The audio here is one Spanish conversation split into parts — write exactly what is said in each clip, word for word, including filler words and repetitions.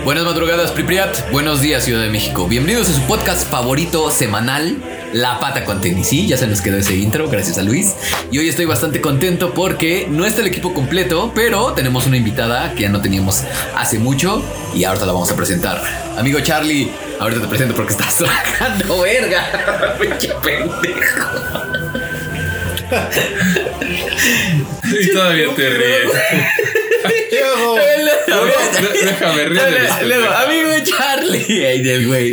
Buenas madrugadas, Pripyat. Buenos días, Ciudad de México. Bienvenidos a su podcast favorito semanal, La Pata con Tenis. Sí, ya se nos quedó ese intro, gracias a Luis. Y hoy estoy bastante contento porque no está el equipo completo, pero tenemos una invitada que ya no teníamos hace mucho y ahorita la vamos a presentar. Amigo Charlie, ahorita te presento porque estás trabajando, verga. ¡Qué pendejo! Y todavía te ríes. Déjame reír. Amigo Charlie. Ay, del güey.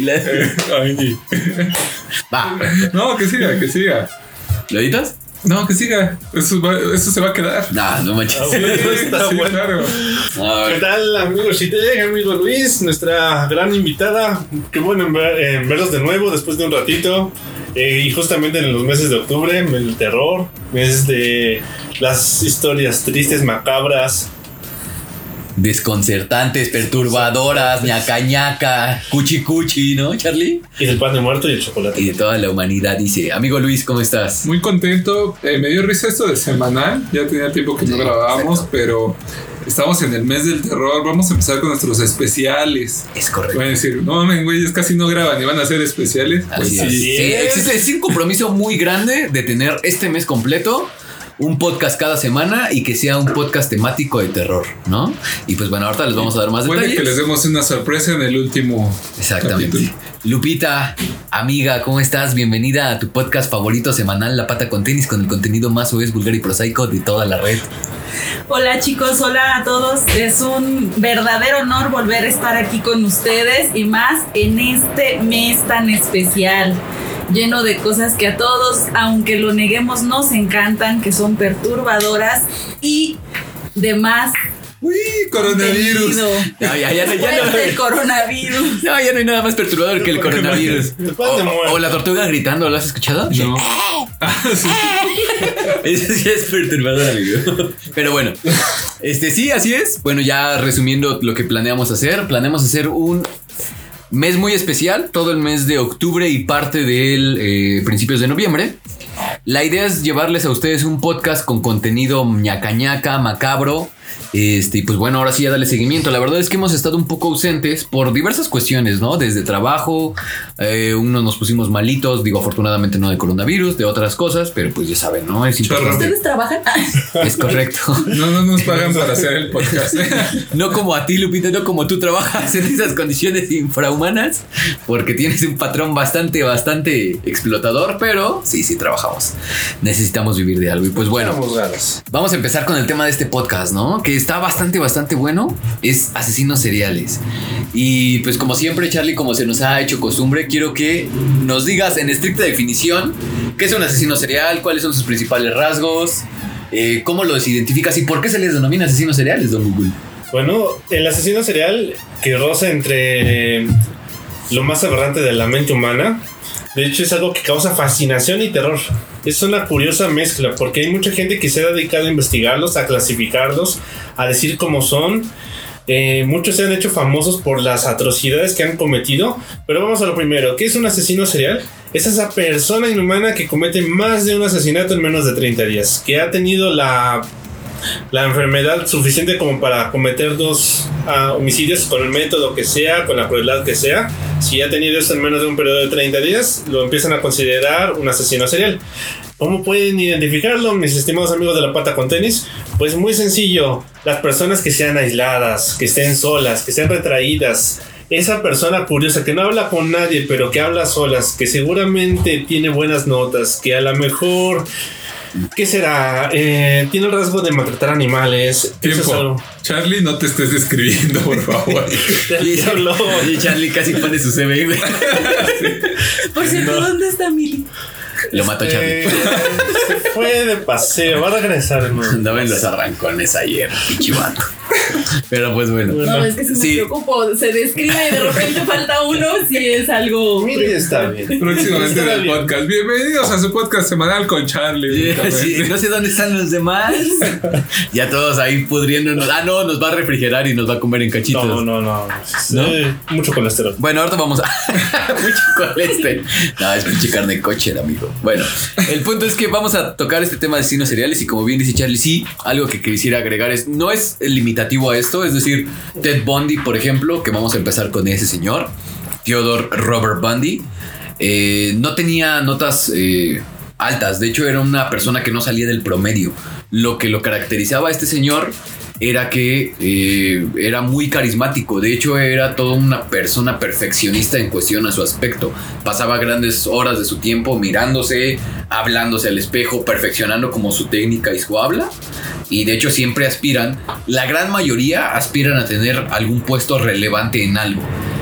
Va. No, que siga, que siga. ¿Lo editas? No, que siga. Eso, va, eso se va a quedar. No, no manches. Sí, está sí, bueno. Claro. ¿Qué tal, amigo Chiteg, amigo Luis? Nuestra gran invitada. Qué bueno en, ver, en verlos de nuevo después de un ratito. Eh, y justamente en los meses de octubre, el terror, meses de las historias tristes, macabras, desconcertantes, perturbadoras, ñaca ñaca, cuchi cuchi, ¿no, Charlie? Y del pan de muerto y el chocolate. Y de toda la humanidad, dice. Amigo Luis, ¿cómo estás? Muy contento. Eh, me dio risa esto de semanal. Ya tenía tiempo que no sí, grabábamos, exacto. Pero estamos en el mes del terror. Vamos a empezar con nuestros especiales. Es correcto. Van a decir, no mames, güey, casi no graban y van a hacer especiales. Pues sí, sí, existe es un compromiso muy grande de tener este mes completo un podcast cada semana y que sea un podcast temático de terror, ¿no? Y pues bueno, ahorita les vamos a dar más Puede detalles. Que les demos una sorpresa en el último. Exactamente. Capítulo. Lupita, amiga, ¿cómo estás? Bienvenida a tu podcast favorito semanal, La Pata con Tenis, con el contenido más soez, vulgar y prosaico de toda la red. Hola chicos, hola a todos. Es un verdadero honor volver a estar aquí con ustedes y más en este mes tan especial, lleno de cosas que a todos, aunque lo neguemos, nos encantan, que son perturbadoras y demás. Uy, coronavirus. No, ya, ya, ya, ya no. El coronavirus. No, ya no hay nada más perturbador que el coronavirus. O, o la tortuga gritando, ¿lo has escuchado? No. Eso sí es perturbador, amigo. Pero bueno, este sí, así es. Bueno, ya resumiendo lo que planeamos hacer, planeamos hacer un mes muy especial, todo el mes de octubre y parte del eh, principios de noviembre. La idea es llevarles a ustedes un podcast con contenido ñaca ñaca, macabro. Este, y pues bueno, ahora sí ya darle seguimiento. La verdad es que hemos estado un poco ausentes por diversas cuestiones, ¿no? Desde trabajo, eh, unos nos pusimos malitos, digo, afortunadamente no de coronavirus, de otras cosas, pero pues ya saben, ¿no? Es importante. ¿Ustedes trabajan? Es correcto. No, no nos pagan para hacer el podcast. No como a ti, Lupita, no como tú trabajas en esas condiciones infrahumanas, porque tienes un patrón bastante, bastante explotador, pero sí, sí trabajamos. Necesitamos vivir de algo. Y pues bueno, vamos a empezar con el tema de este podcast, ¿no? Que está bastante, bastante bueno. Es asesinos seriales. Y pues como siempre, Charlie, como se nos ha hecho costumbre, quiero que nos digas en estricta definición qué es un asesino serial, cuáles son sus principales rasgos, eh, cómo los identificas y por qué se les denomina asesinos seriales, don Google. Bueno, el asesino serial que roza entre lo más aberrante de la mente humana. De hecho, es algo que causa fascinación y terror. Es una curiosa mezcla porque hay mucha gente que se ha dedicado a investigarlos, a clasificarlos, a decir cómo son. Eh, muchos se han hecho famosos por las atrocidades que han cometido. Pero vamos a lo primero. ¿Qué es un asesino serial? Es esa persona inhumana que comete más de un asesinato en menos de treinta días. Que ha tenido la... la enfermedad suficiente como para cometer dos uh, homicidios con el método que sea, con la crueldad que sea. Si ha tenido esto en menos de un periodo de treinta días, lo empiezan a considerar un asesino serial. ¿Cómo pueden identificarlo, mis estimados amigos de La Pata con Tenis? Pues muy sencillo, las personas que sean aisladas, que estén solas, que estén retraídas. Esa persona curiosa que no habla con nadie, pero que habla solas, que seguramente tiene buenas notas, que a lo mejor... ¿Qué será? Eh, tiene el rasgo de maltratar animales. Tiempo. Charlie, no te estés describiendo, por favor. Y Charlie casi pone su C V. Sí. Por cierto, no. ¿Dónde está Mili? Lo mató Charlie. Eh, se fue de paseo, va a regresar, hermano. Andaba en los arrancones ayer, pichivato. Pero pues bueno. No, es que si sí. me preocupo, se describe y de repente falta uno, si es algo. Mili está bien. Próximamente en el podcast. Bienvenidos a su podcast semanal con Charlie. Yeah, sí, no sé dónde están los demás. Ya todos ahí pudriéndonos. Ah, no, nos va a refrigerar y nos va a comer en cachitos. No, no, no. ¿No? Sí, mucho colesterol. Bueno, ahorita vamos a. Mucho colesterol. No, es pinche carne coche, amigo. Bueno, el punto es que vamos a tocar este tema de asesinos seriales y como bien dice Charlie, sí, algo que quisiera agregar es, no es limitativo significativo a esto. Es decir, Ted Bundy, por ejemplo, que vamos a empezar con ese señor, Theodore Robert Bundy, eh, no tenía notas eh, altas. De hecho, era una persona que no salía del promedio. Lo que lo caracterizaba a este señor era que eh, era muy carismático. De hecho, era toda una persona perfeccionista en cuestión a su aspecto. Pasaba grandes horas de su tiempo mirándose, hablándose al espejo, perfeccionando como su técnica y su habla. Y de hecho siempre aspiran, la gran mayoría aspiran a tener algún puesto relevante en algo,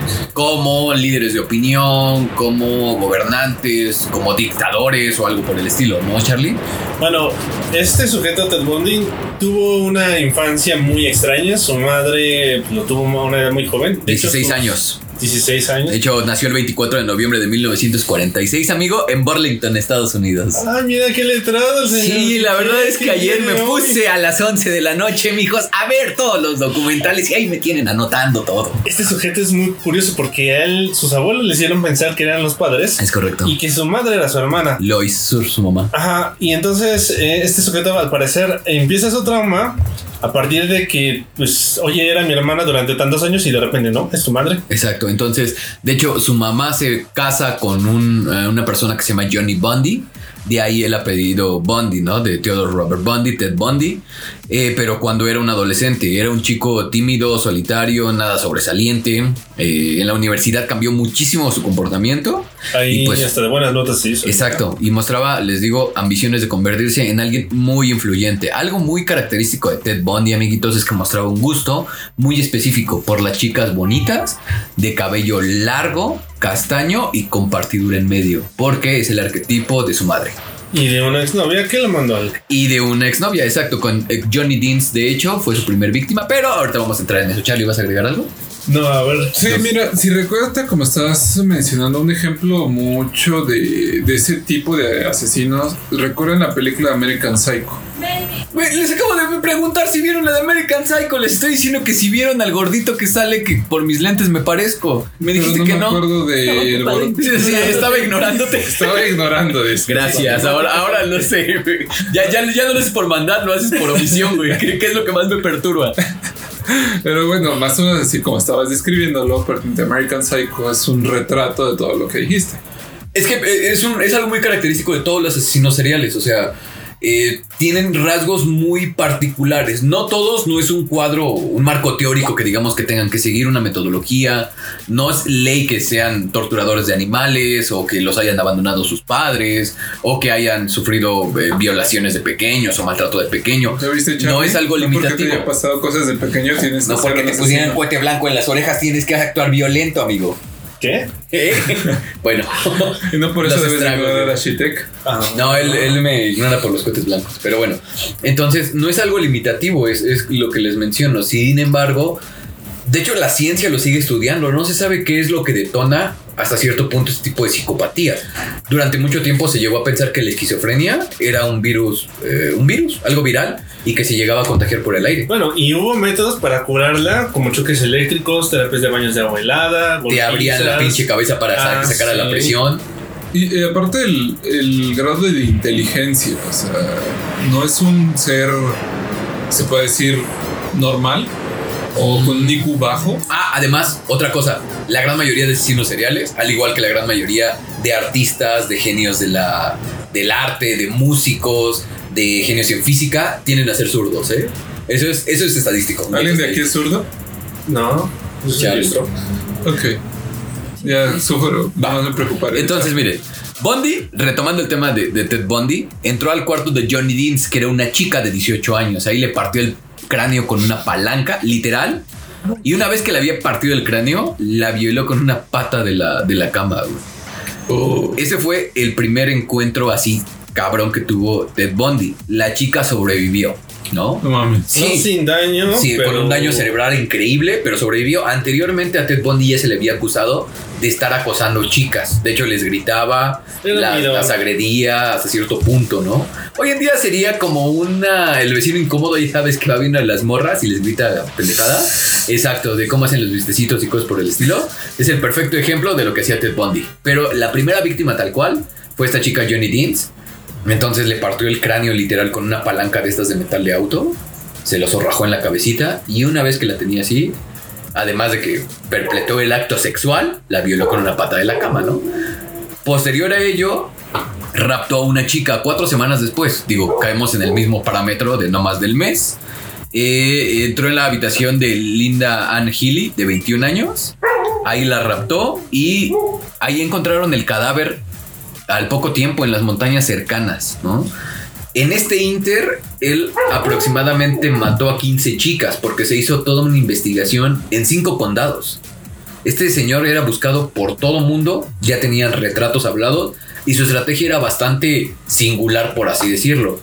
como líderes de opinión, como gobernantes, como dictadores o algo por el estilo, ¿no, Charlie? Bueno, este sujeto Ted Bundy tuvo una infancia muy extraña. Su madre lo tuvo a una edad muy joven. De dieciséis hecho, años. dieciséis años. De hecho, nació el veinticuatro de noviembre de mil novecientos cuarenta y seis, amigo, en Burlington, Estados Unidos. Ah, mira qué letrado, señor. Sí, la verdad es que ayer me puse a las once de la noche, mijos, a ver todos los documentales y ahí me tienen anotando todo. Este sujeto es muy curioso porque a él, sus abuelos le hicieron pensar que eran los padres. Es correcto. Y que su madre era su hermana. Lois, su, su mamá. Ajá, y entonces eh, este sujeto al parecer empieza su trauma a partir de que, pues, oye, era mi hermana durante tantos años y de repente no, es tu madre. Exacto, entonces, de hecho, su mamá se casa con un, uh, una persona que se llama Johnny Bundy. De ahí el apellido Bundy, ¿no? De Theodore Robert Bundy, Ted Bundy. Eh, pero cuando era un adolescente, era un chico tímido, solitario, nada sobresaliente. Eh, en la universidad cambió muchísimo su comportamiento. Ahí y pues, hasta de buenas notas se hizo. Exacto, y mostraba, les digo, ambiciones de convertirse en alguien muy influyente. Algo muy característico de Ted Bundy, amiguitos, es que mostraba un gusto muy específico por las chicas bonitas, de cabello largo, castaño y con partidura en medio, porque es el arquetipo de su madre. Y de una exnovia que lo mandó al... Y de una exnovia, exacto, con Johnny Deans, de hecho, fue su primer víctima, pero ahorita vamos a entrar en eso. Charlie, ¿vas a agregar algo? No, a ver. Sí, no. mira, si recuerdas como estabas mencionando un ejemplo mucho de, de ese tipo de asesinos, recuerden la película American Psycho. Güey, les acabo de preguntar si vieron la de American Psycho. Les estoy diciendo que si vieron al gordito que sale, que por mis lentes me parezco. Me dijiste no que me no. acuerdo de el gordo. Sí, sí, estaba ignorándote. Estaba ignorando eso. Gracias, ahora, ahora lo sé, güey. Ya, ya, ya no lo haces por mandar, lo haces por omisión, güey. ¿Qué, qué es lo que más me perturba? Pero bueno, más o menos así como estabas describiéndolo, The American Psycho es un retrato de todo lo que dijiste. Es que es, un, es algo muy característico de todos los asesinos seriales, o sea... Eh, tienen rasgos muy particulares. No todos, no es un cuadro, un marco teórico que digamos que tengan que seguir una metodología. No es ley que sean torturadores de animales o que los hayan abandonado sus padres o que hayan sufrido eh, violaciones de pequeños o maltrato de pequeño. ¿Viste, no es algo no limitativo. Porque te haya pasado cosas de pequeño tienes no que porque ser te pusieran cuete blanco en las orejas tienes que actuar violento, amigo. ¿Qué? ¿Eh? Bueno. Y no por eso Los debes estragos, ignorar a Shitek. Ah, No, él, él me ignora por los cohetes blancos. Pero bueno, entonces no es algo limitativo, es, es lo que les menciono. Sin embargo, de hecho la ciencia lo sigue estudiando. No se sabe qué es lo que detona hasta cierto punto este tipo de psicopatía. Durante mucho tiempo se llegó a pensar que la esquizofrenia era un virus, eh, un virus, algo viral, y que se llegaba a contagiar por el aire. Bueno, y hubo métodos para curarla, como choques eléctricos, terapias de baños de agua helada, Te golpizas. abrían la pinche cabeza para Ah, sa- sacar sí. la presión. Y eh, aparte el, el grado de inteligencia, o sea, no es un ser, se puede decir, normal o con un I Q bajo. Ah, además, otra cosa, la gran mayoría de asesinos seriales, al igual que la gran mayoría de artistas, de genios de la, del arte, de músicos, de genios en física, tienden a ser zurdos, ¿eh? Eso es, eso es estadístico. ¿Alguien de aquí es zurdo? No, eso Ya, es listo. Ok. Ya, sufro, Va. no me preocuparé. Entonces, mire, Bundy, retomando el tema de, de Ted Bundy, entró al cuarto de Johnny Deans, que era una chica de dieciocho años. Ahí le partió el cráneo con una palanca, literal. Y una vez que le había partido el cráneo, la violó con una pata de la, de la cama, güey. Oh. Ese fue el primer encuentro así cabrón que tuvo Ted Bundy. La chica sobrevivió, ¿no? No mames. Sí. No sin daño. Sí, pero... con un daño cerebral increíble, pero sobrevivió. Anteriormente a Ted Bundy ya se le había acusado de estar acosando chicas. De hecho, les gritaba, Era la- miedo. las agredía hasta cierto punto, ¿no? Hoy en día sería como una... El vecino incómodo, ya sabes, que va viendo a las morras y les grita pendejada. Exacto, de cómo hacen los vistecitos y cosas por el estilo. Es el perfecto ejemplo de lo que hacía Ted Bundy. Pero la primera víctima tal cual fue esta chica Johnny Deans. Entonces le partió el cráneo literal con una palanca de estas de metal de auto. se lo zorrajó en la cabecita y una vez que la tenía así, además de que perpetró el acto sexual, la violó con una pata de la cama, ¿no? Posterior a ello, raptó a una chica cuatro semanas después. Digo, caemos en el mismo parámetro de no más del mes. Eh, entró en la habitación de Linda Ann Healy, de veintiún años. Ahí la raptó y ahí encontraron el cadáver al poco tiempo en las montañas cercanas, ¿no? En este inter, él aproximadamente mató a quince chicas porque se hizo toda una investigación en cinco condados. Este señor era buscado por todo mundo, ya tenían retratos hablados y su estrategia era bastante singular, por así decirlo.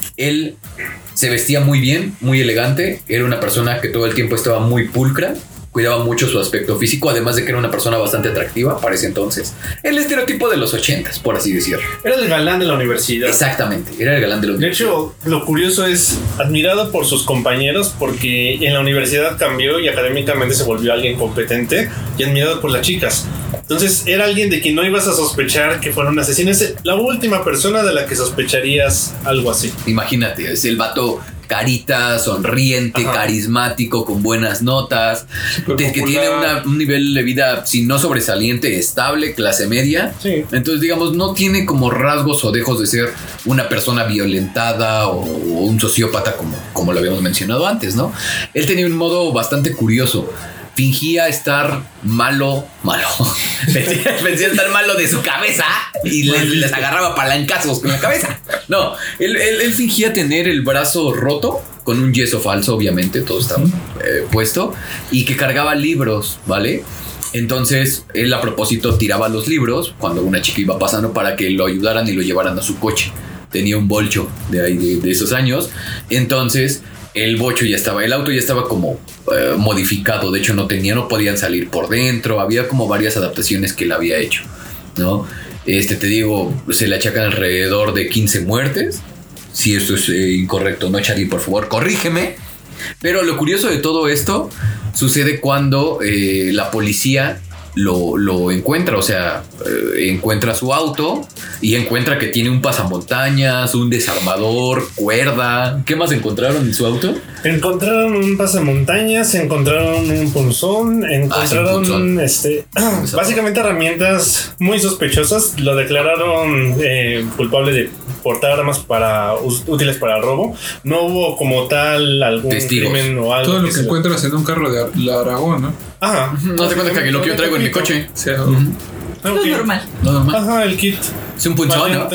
Él se vestía muy bien, muy elegante, era una persona que todo el tiempo estaba muy pulcra, cuidaba mucho su aspecto físico, además de que era una persona bastante atractiva para ese entonces. El estereotipo de los ochentas, por así decirlo. Era el galán de la universidad. Exactamente, era el galán de la universidad. De hecho, lo curioso es admirado por sus compañeros porque en la universidad cambió y académicamente se volvió alguien competente, y admirado por las chicas. Entonces era alguien de quien no ibas a sospechar que fuera un asesino. Es la última persona de la que sospecharías algo así. Imagínate, es el vato carita, sonriente, ajá, carismático, con buenas notas, de, que tiene una, un nivel de vida, si no sobresaliente, estable, clase media. Sí. Entonces, digamos, no tiene como rasgos o dejos de ser una persona violentada o, o un sociópata como, como lo habíamos mencionado antes, ¿no? Él tenía un modo bastante curioso. Fingía estar malo, malo. Fingía, fingía estar malo de su cabeza y les, les agarraba palancazos con la cabeza. No, él, él, él fingía tener el brazo roto con un yeso falso, obviamente, todo estaba eh, puesto, y que cargaba libros, ¿vale? Entonces, él a propósito tiraba los libros cuando una chica iba pasando para que lo ayudaran y lo llevaran a su coche. Tenía un bolcho de ahí, de, de esos años. Entonces, el bocho ya estaba, el auto ya estaba como eh, modificado. De hecho, no tenía, no podían salir por dentro. Había como varias adaptaciones que él había hecho, ¿no? Este, te digo, se le achacan alrededor de quince muertes. Si esto es eh, incorrecto, no, Charlie, por favor, corrígeme. Pero lo curioso de todo esto sucede cuando eh, la policía lo, lo encuentra, o sea, eh, encuentra su auto y encuentra que tiene un pasamontañas, un desarmador, cuerda. ¿Qué más encontraron en su auto? Encontraron un pasamontañas, encontraron un punzón, encontraron ah, sí, punzón. este básicamente herramientas muy sospechosas. Lo declararon eh, culpable de portar armas para útiles para el robo. No hubo como tal algún testigos, crimen o algo. Todo lo que, que encuentras en un carro de la Aragón, ¿no? Ajá. No te cuenta que lo que yo traigo en mi coche. Sí, uh-huh. Lo okay. normal. Lo normal. Ajá, el kit. Es un punzón, ¿no?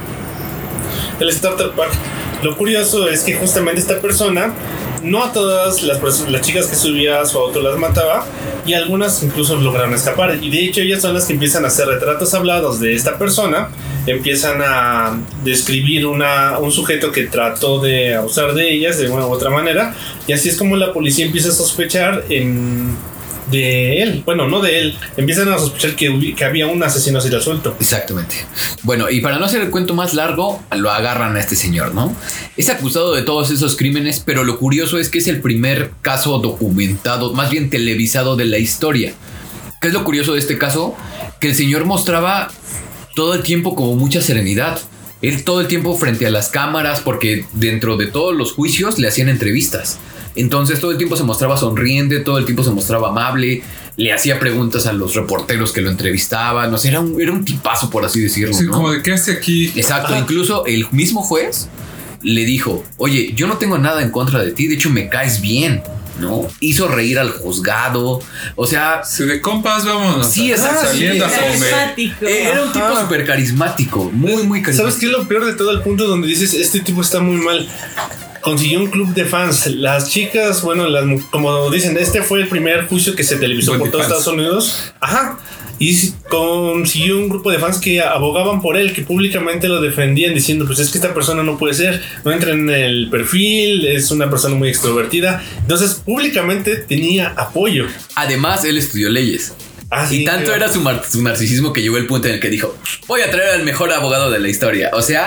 El starter pack. Lo curioso es que justamente esta persona, no a todas las, las chicas que subía a su auto las mataba, y algunas incluso lograron escapar. Y de hecho ellas son las que empiezan a hacer retratos hablados de esta persona, empiezan a describir una, un sujeto que trató de abusar de ellas de una u otra manera, y así es como la policía empieza a sospechar en... de él, bueno, no de él, empiezan a sospechar que, que había un asesino serial suelto. Exactamente. Bueno, y para no hacer el cuento más largo, lo agarran a este señor, ¿no? Es acusado de todos esos crímenes, pero lo curioso es que es el primer caso documentado, más bien televisado de la historia. ¿Qué es lo curioso de este caso? Que el señor mostraba todo el tiempo como mucha serenidad. Él todo el tiempo frente a las cámaras, porque dentro de todos los juicios le hacían entrevistas. Entonces todo el tiempo se mostraba sonriente, todo el tiempo se mostraba amable, le hacía preguntas a los reporteros que lo entrevistaban. O sea, era un, era un tipazo, por así decirlo. Sí, ¿no? Como de qué hace aquí. Exacto, ah. Incluso el mismo juez le dijo: oye, yo no tengo nada en contra de ti, de hecho me caes bien, ¿no? Hizo reír al juzgado. O sea, si de compas vámonos. Sí, exacto. Saliendo sí, a comer. Era un tipo súper carismático, muy, muy carismático. ¿Sabes qué es lo peor de todo el punto donde dices este tipo está muy mal? Consiguió un club de fans. Las chicas, bueno, las, como dicen, este fue el primer juicio que se televisó por todo Estados Unidos. Ajá. Y consiguió un grupo de fans que abogaban por él, que públicamente lo defendían, diciendo: pues es que esta persona no puede ser, no entra en el perfil, es una persona muy extrovertida. Entonces, públicamente tenía apoyo. Además, él estudió leyes. Ah, sí, y tanto claro. era su, mar- su narcisismo que llegó el punto en el que dijo: voy a traer al mejor abogado de la historia. O sea,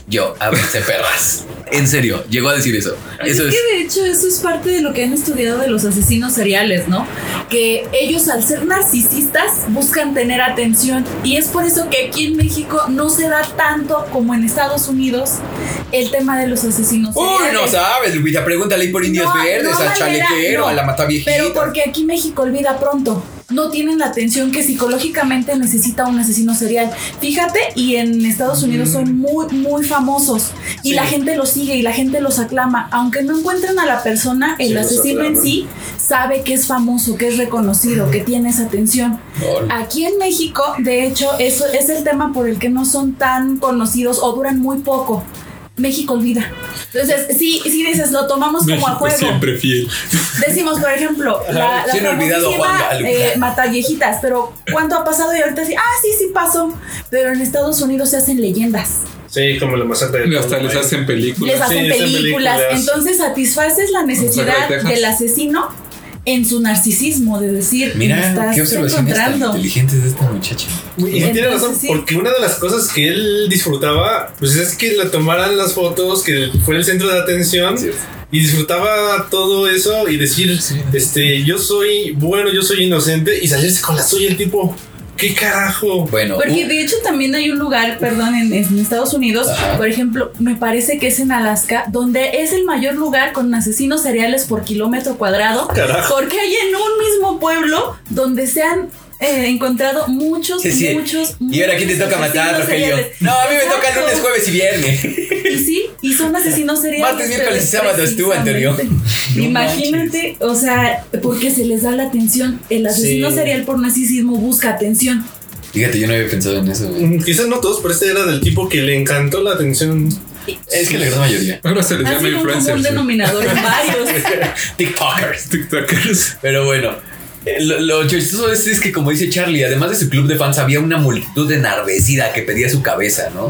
yo, ábranse perras. En serio, llegó a decir eso. Eso es es. que de hecho eso es parte de lo que han estudiado de los asesinos seriales, ¿no? Que ellos al ser narcisistas buscan tener atención y es por eso que aquí en México no se da tanto como en Estados Unidos el tema de los asesinos Uy, seriales. no sabes, Lupita, pregúntale ahí por Indios No, Verdes, no al manera, chalequero, no. a la mataviejita. Pero porque aquí México olvida pronto. No tienen la atención que psicológicamente necesita un asesino serial. Fíjate, y en Estados Unidos son muy, muy famosos. Y Sí. la gente los sigue y la gente los aclama. Aunque no encuentren a la persona, el Sí, los asesino en aclaman. sí sabe que es famoso, que es reconocido, que tiene esa atención. Ol. Aquí en México, de hecho, eso es el tema por el que no son tan conocidos o duran muy poco. México olvida. Entonces, sí, sí dices, lo tomamos como a México juego. siempre fiel. Decimos, por ejemplo, la, la Se han olvidado famosísima, Juan Galupa. eh, mata viejitas, pero ¿cuánto ha pasado? Y ahorita sí, ah, sí, sí pasó. Pero en Estados Unidos se hacen leyendas, Sí, como la masacre de Y hasta les Columbine. hacen películas. les hacen Sí, hacen películas. películas. Entonces satisfaces la necesidad Masacre de Texas. del asesino en su narcisismo de decir, me Mira, estás qué observaciones tan encontrando. inteligentes de esta muchacha. Y tiene Entonces, razón, sí. porque una de las cosas que él disfrutaba, pues es que le tomaran las fotos, que fue el centro de atención. Cierto. Y disfrutaba todo eso y decir, este, yo soy bueno, yo soy inocente, y salirse con la suya el tipo. ¿Qué carajo? Bueno, Porque uh, de hecho también hay un lugar, perdón, en, en Estados Unidos, Ajá. por ejemplo, me parece que es en Alaska, donde es el mayor lugar con asesinos seriales por kilómetro cuadrado, Carajo. porque hay en un mismo pueblo donde se han eh, encontrado muchos, sí, sí. muchos, ¿Y ahora quién te muchos toca matar, asesinos Rogelio? seriales. No, a mí me toca Exacto. lunes, jueves y viernes. Y sí, y son asesinos seriales. Martes, miércoles y pero sábados tú, Antonio. precisamente. No Imagínate, o sea, porque se les da la atención. El asesino Sí. serial por narcisismo busca atención. Fíjate, yo no había pensado en eso, güey. Mm, Quizás no todos, pero este era del tipo que le encantó la atención. Es que la gran mayoría. Ahora se les Ha llama sido un común influencers. ¿eh? denominador en varios. TikTokers. TikTokers. Pero bueno, eh, lo, lo chistoso es, es que, como dice Charlie, además de su club de fans, había una multitud enardecida que pedía su cabeza, ¿no?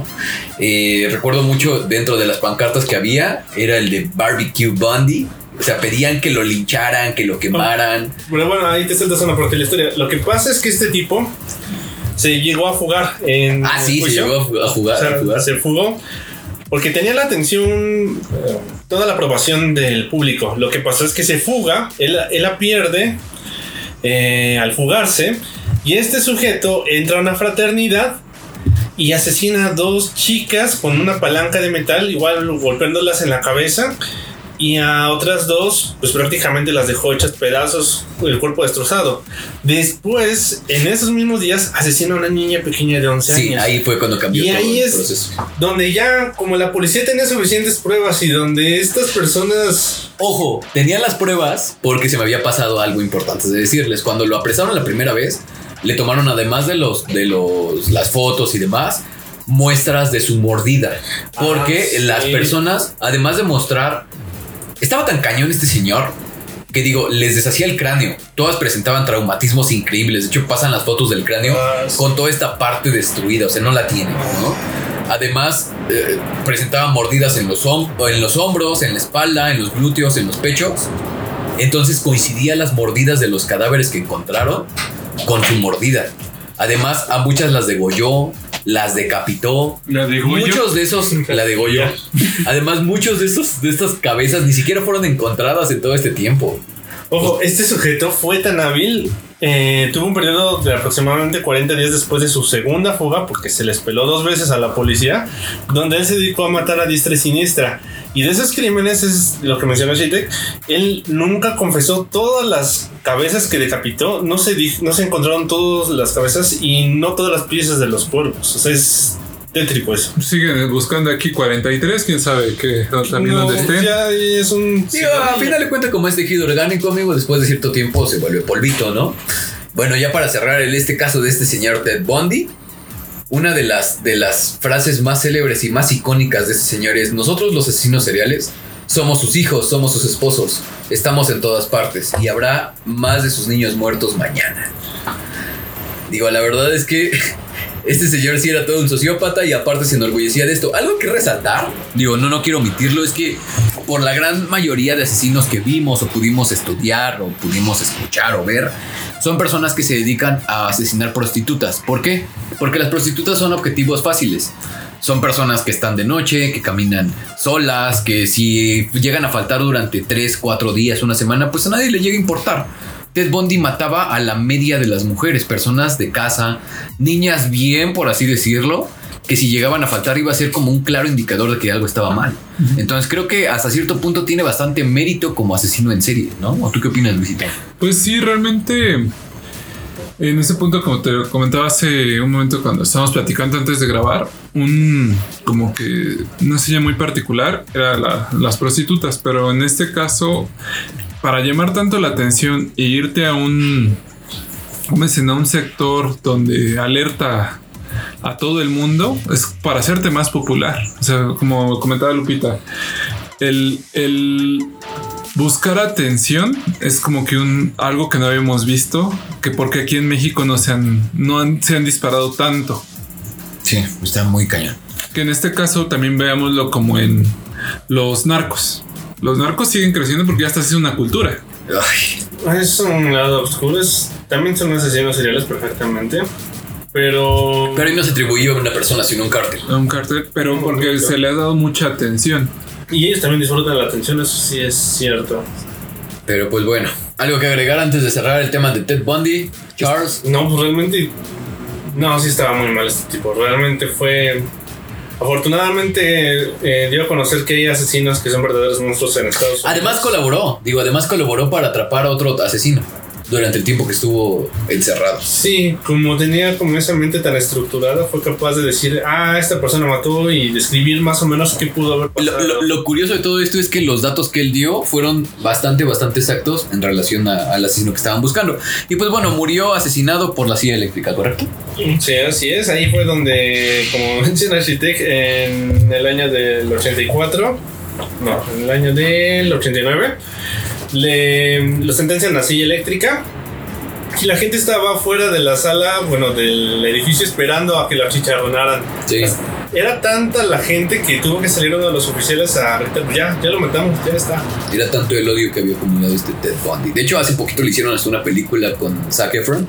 Eh, recuerdo mucho dentro de las pancartas que había, era el de Barbecue Bundy. O sea, pedían que lo lincharan, que lo quemaran. Pero bueno, ahí te saltas una parte de la historia. Lo que pasa es que este tipo se llegó a fugar en Ah, sí, se juicio. llegó a fu- a jugar. O sea, a jugar. se fugó porque tenía la atención, eh, toda la aprobación del público. Lo que pasó es que se fuga, él, él la pierde eh, al fugarse, y este sujeto entra a una fraternidad y asesina a dos chicas con una palanca de metal, igual golpeándolas en la cabeza. Y a otras dos, pues prácticamente las dejó hechas pedazos, el cuerpo destrozado. Después, en esos mismos días, asesina a una niña pequeña de once Sí, años. ahí fue cuando cambió Y todo ahí el es proceso. donde ya, como la policía tenía suficientes pruebas y donde estas personas... Ojo, tenía las pruebas porque se me había pasado algo importante de decirles. Cuando lo apresaron la primera vez, le tomaron, además de los de los las fotos y demás, muestras de su mordida. Porque Ah, sí. las personas, además de mostrar, estaba tan cañón este señor que, digo, les deshacía el cráneo. Todas presentaban traumatismos increíbles. De hecho, pasan las fotos del cráneo Ah, sí. con toda esta parte destruida. O sea, no la tiene, ¿no? Además, eh, presentaba mordidas en los, hom- en los hombros, en la espalda, en los glúteos, en los pechos. Entonces coincidían las mordidas de los cadáveres que encontraron con su mordida. Además, a muchas las degolló, las decapitó. La de Goyo. Muchos de esos, la degolló. Además, muchos de esos de estas cabezas ni siquiera fueron encontradas en todo este tiempo. Ojo, este sujeto fue tan hábil, eh, tuvo un periodo de aproximadamente cuarenta días después de su segunda fuga, porque se les peló dos veces a la policía, donde él se dedicó a matar a diestra y siniestra. Y de esos crímenes es lo que mencionó Shitek. Él nunca confesó todas las cabezas que decapitó, no se, di- no se encontraron todas las cabezas y no todas las piezas de los cuerpos. O sea, es tétrico eso. Siguen buscando aquí cuarenta y tres, quién sabe qué, también No, donde estén. ya es un... Sí, a final de cuentas, como es tejido orgánico, amigo, después de cierto tiempo se vuelve polvito, ¿no? Bueno, ya para cerrar el, este caso de este señor Ted Bundy, una de las, de las frases más célebres y más icónicas de este señor es: nosotros los asesinos seriales somos sus hijos, somos sus esposos, estamos en todas partes y habrá más de sus niños muertos mañana. Digo, la verdad es que este señor sí era todo un sociópata y aparte se enorgullecía de esto. Algo que resaltar, digo, no, no quiero omitirlo, es que por la gran mayoría de asesinos que vimos o pudimos estudiar o pudimos escuchar o ver, son personas que se dedican a asesinar prostitutas. ¿Por qué? Porque las prostitutas son objetivos fáciles. son personas que están de noche, que caminan solas, que si llegan a faltar durante tres, cuatro días, una semana, pues a nadie le llega a importar. Ted Bundy mataba a la media de las mujeres, personas de casa, niñas bien, por así decirlo, que si llegaban a faltar iba a ser como un claro indicador de que algo estaba mal. Uh-huh. Entonces creo que hasta cierto punto tiene bastante mérito como asesino en serie, ¿no? ¿O tú qué opinas, Luisito? Pues sí, realmente en ese punto, como te comentaba hace un momento cuando estábamos platicando antes de grabar, un como que una seña muy particular era la, las prostitutas, pero en este caso, para llamar tanto la atención e irte a un, ¿cómo dicen? A un sector donde alerta a todo el mundo, es para hacerte más popular. O sea, como comentaba Lupita, el, el buscar atención es como que un algo que no habíamos visto, que porque aquí en México no se han, no han, se han disparado tanto. Sí, está muy cañón. Que en este caso también veámoslo como en los narcos. Los narcos siguen creciendo porque ya está haciendo una cultura. Ay. Es un lado oscuro. Es, también son asesinos seriales perfectamente. Pero... Pero ahí no se atribuyó a una persona, sino a un cártel. A un cártel, pero porque bonito. Se le ha dado mucha atención. Y ellos también disfrutan la atención, eso sí es cierto. Pero pues bueno, ¿algo que agregar antes de cerrar el tema de Ted Bundy, Charles? No, pues realmente... No, sí estaba muy mal este tipo. Realmente fue... Afortunadamente eh, dio a conocer que hay asesinos que son verdaderos monstruos en Estados Unidos. Además colaboró, digo, además colaboró para atrapar a otro asesino durante el tiempo que estuvo encerrado. Sí, como tenía como esa mente tan estructurada, fue capaz de decir, ah, esta persona mató y describir más o menos qué pudo haber pasado. Lo, lo, lo curioso de todo esto es que los datos que él dio fueron bastante, bastante exactos en relación a, al asesino que estaban buscando. Y pues bueno, murió asesinado por la silla eléctrica, ¿correcto? Sí, así es. Ahí fue donde, como menciona Shitek, en el año del ochenta y cuatro, no, en el año del ochenta y nueve, le lo sentencian a silla eléctrica y la gente estaba fuera de la sala, bueno, del edificio esperando a que lo achicharronaran. Sí. Era tanta la gente que tuvo que salir uno de los oficiales a gritar, pues ya, ya lo matamos, ya está. Era tanto el odio que había acumulado este Ted Bundy. De hecho, hace poquito le hicieron hasta una película con Zac Efron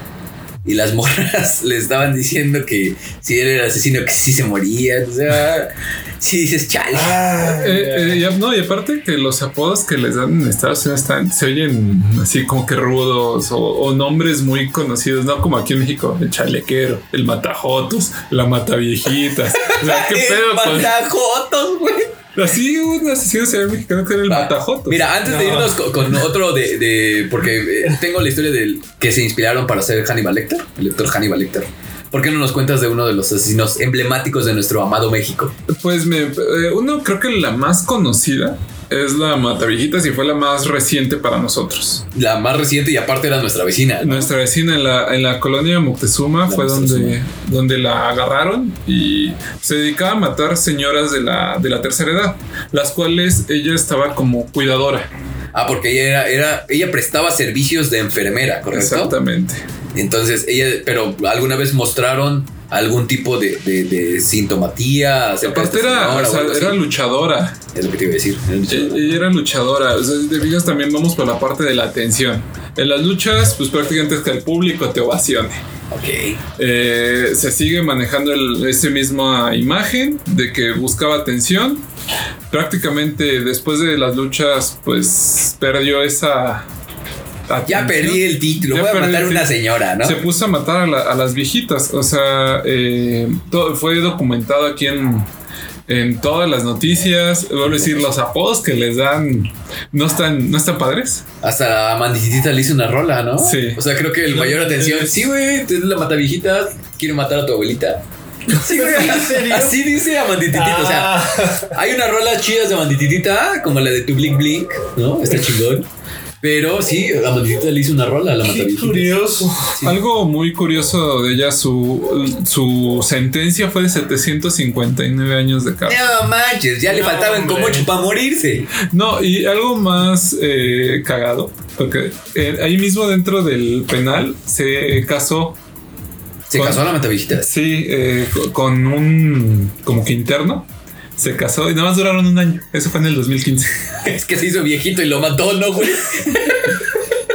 y las morras le estaban diciendo que si él era el asesino que sí se moría. O sea, sí dices, chale. Ah, eh, eh, ya, no, y aparte que los apodos que les dan en Estados Unidos están, se oyen así como que rudos o, o nombres muy conocidos, no como aquí en México, el chalequero, el matajotos, la mataviejitas. O sea, qué pedo. El matajotos, güey. Así un asesino serial mexicano que era el ah, matajotos. Mira, antes no. de irnos con, con otro de, de porque eh, tengo la historia del que se inspiraron para hacer Hannibal Lecter, el lector Hannibal Lecter. ¿Por qué no nos cuentas de uno de los asesinos emblemáticos de nuestro amado México? Pues me, eh, uno creo que la más conocida es la Mataviejitas y fue la más reciente para nosotros. La más reciente y aparte era nuestra vecina, ¿no? Nuestra vecina en la, en la colonia Moctezuma la fue donde, donde la agarraron y se dedicaba a matar señoras de la, de la tercera edad, las cuales ella estaba como cuidadora. Ah, porque ella era, era ella prestaba servicios de enfermera, ¿correcto? Exactamente. Entonces ella, pero alguna vez mostraron algún tipo de, de, de sintomatía. Aparte era, o sea, era luchadora. Es lo que te iba a decir. Era luchadora. Ella era luchadora. O sea, de fijas también vamos por la parte de la atención. En las luchas, pues prácticamente es que el público te ovacione. Ok. Eh, se sigue manejando el, esa misma imagen de que buscaba atención. Prácticamente después de las luchas, pues perdió esa... atención. Ya perdí el título, voy a matar a una señora, ¿no? Se puso a matar a, la, a las viejitas. O sea, eh, todo, fue documentado aquí en, en todas las noticias. Vuelvo a decir, los apodos que les dan no están, no están padres. Hasta a Mandititita le hizo una rola, ¿no? Sí. O sea, creo que el mayor atención. Es... Sí, güey, es la mataviejitas. Quiero matar a tu abuelita. Sí, güey, así dice Amandititita. Ah. O sea, hay unas rolas chidas de Amandititita, como la de Tu Blink Blink, ¿no? Está chingón. Pero sí, Amandititita le hizo una rola a la mataviejitas. Curioso. Sí. Algo muy curioso de ella, su, su sentencia fue de setecientos cincuenta y nueve años de cárcel. No manches, ya no, le faltaban como ocho para morirse. No, y algo más eh, cagado, porque eh, ahí mismo dentro del penal se casó. ¿Se con, casó a la mataviejitas? Sí, eh, con un como que interno. Se casó y nada más duraron un año. Eso fue en el dos mil quince. Es que se hizo viejito y lo mató, ¿no, güey?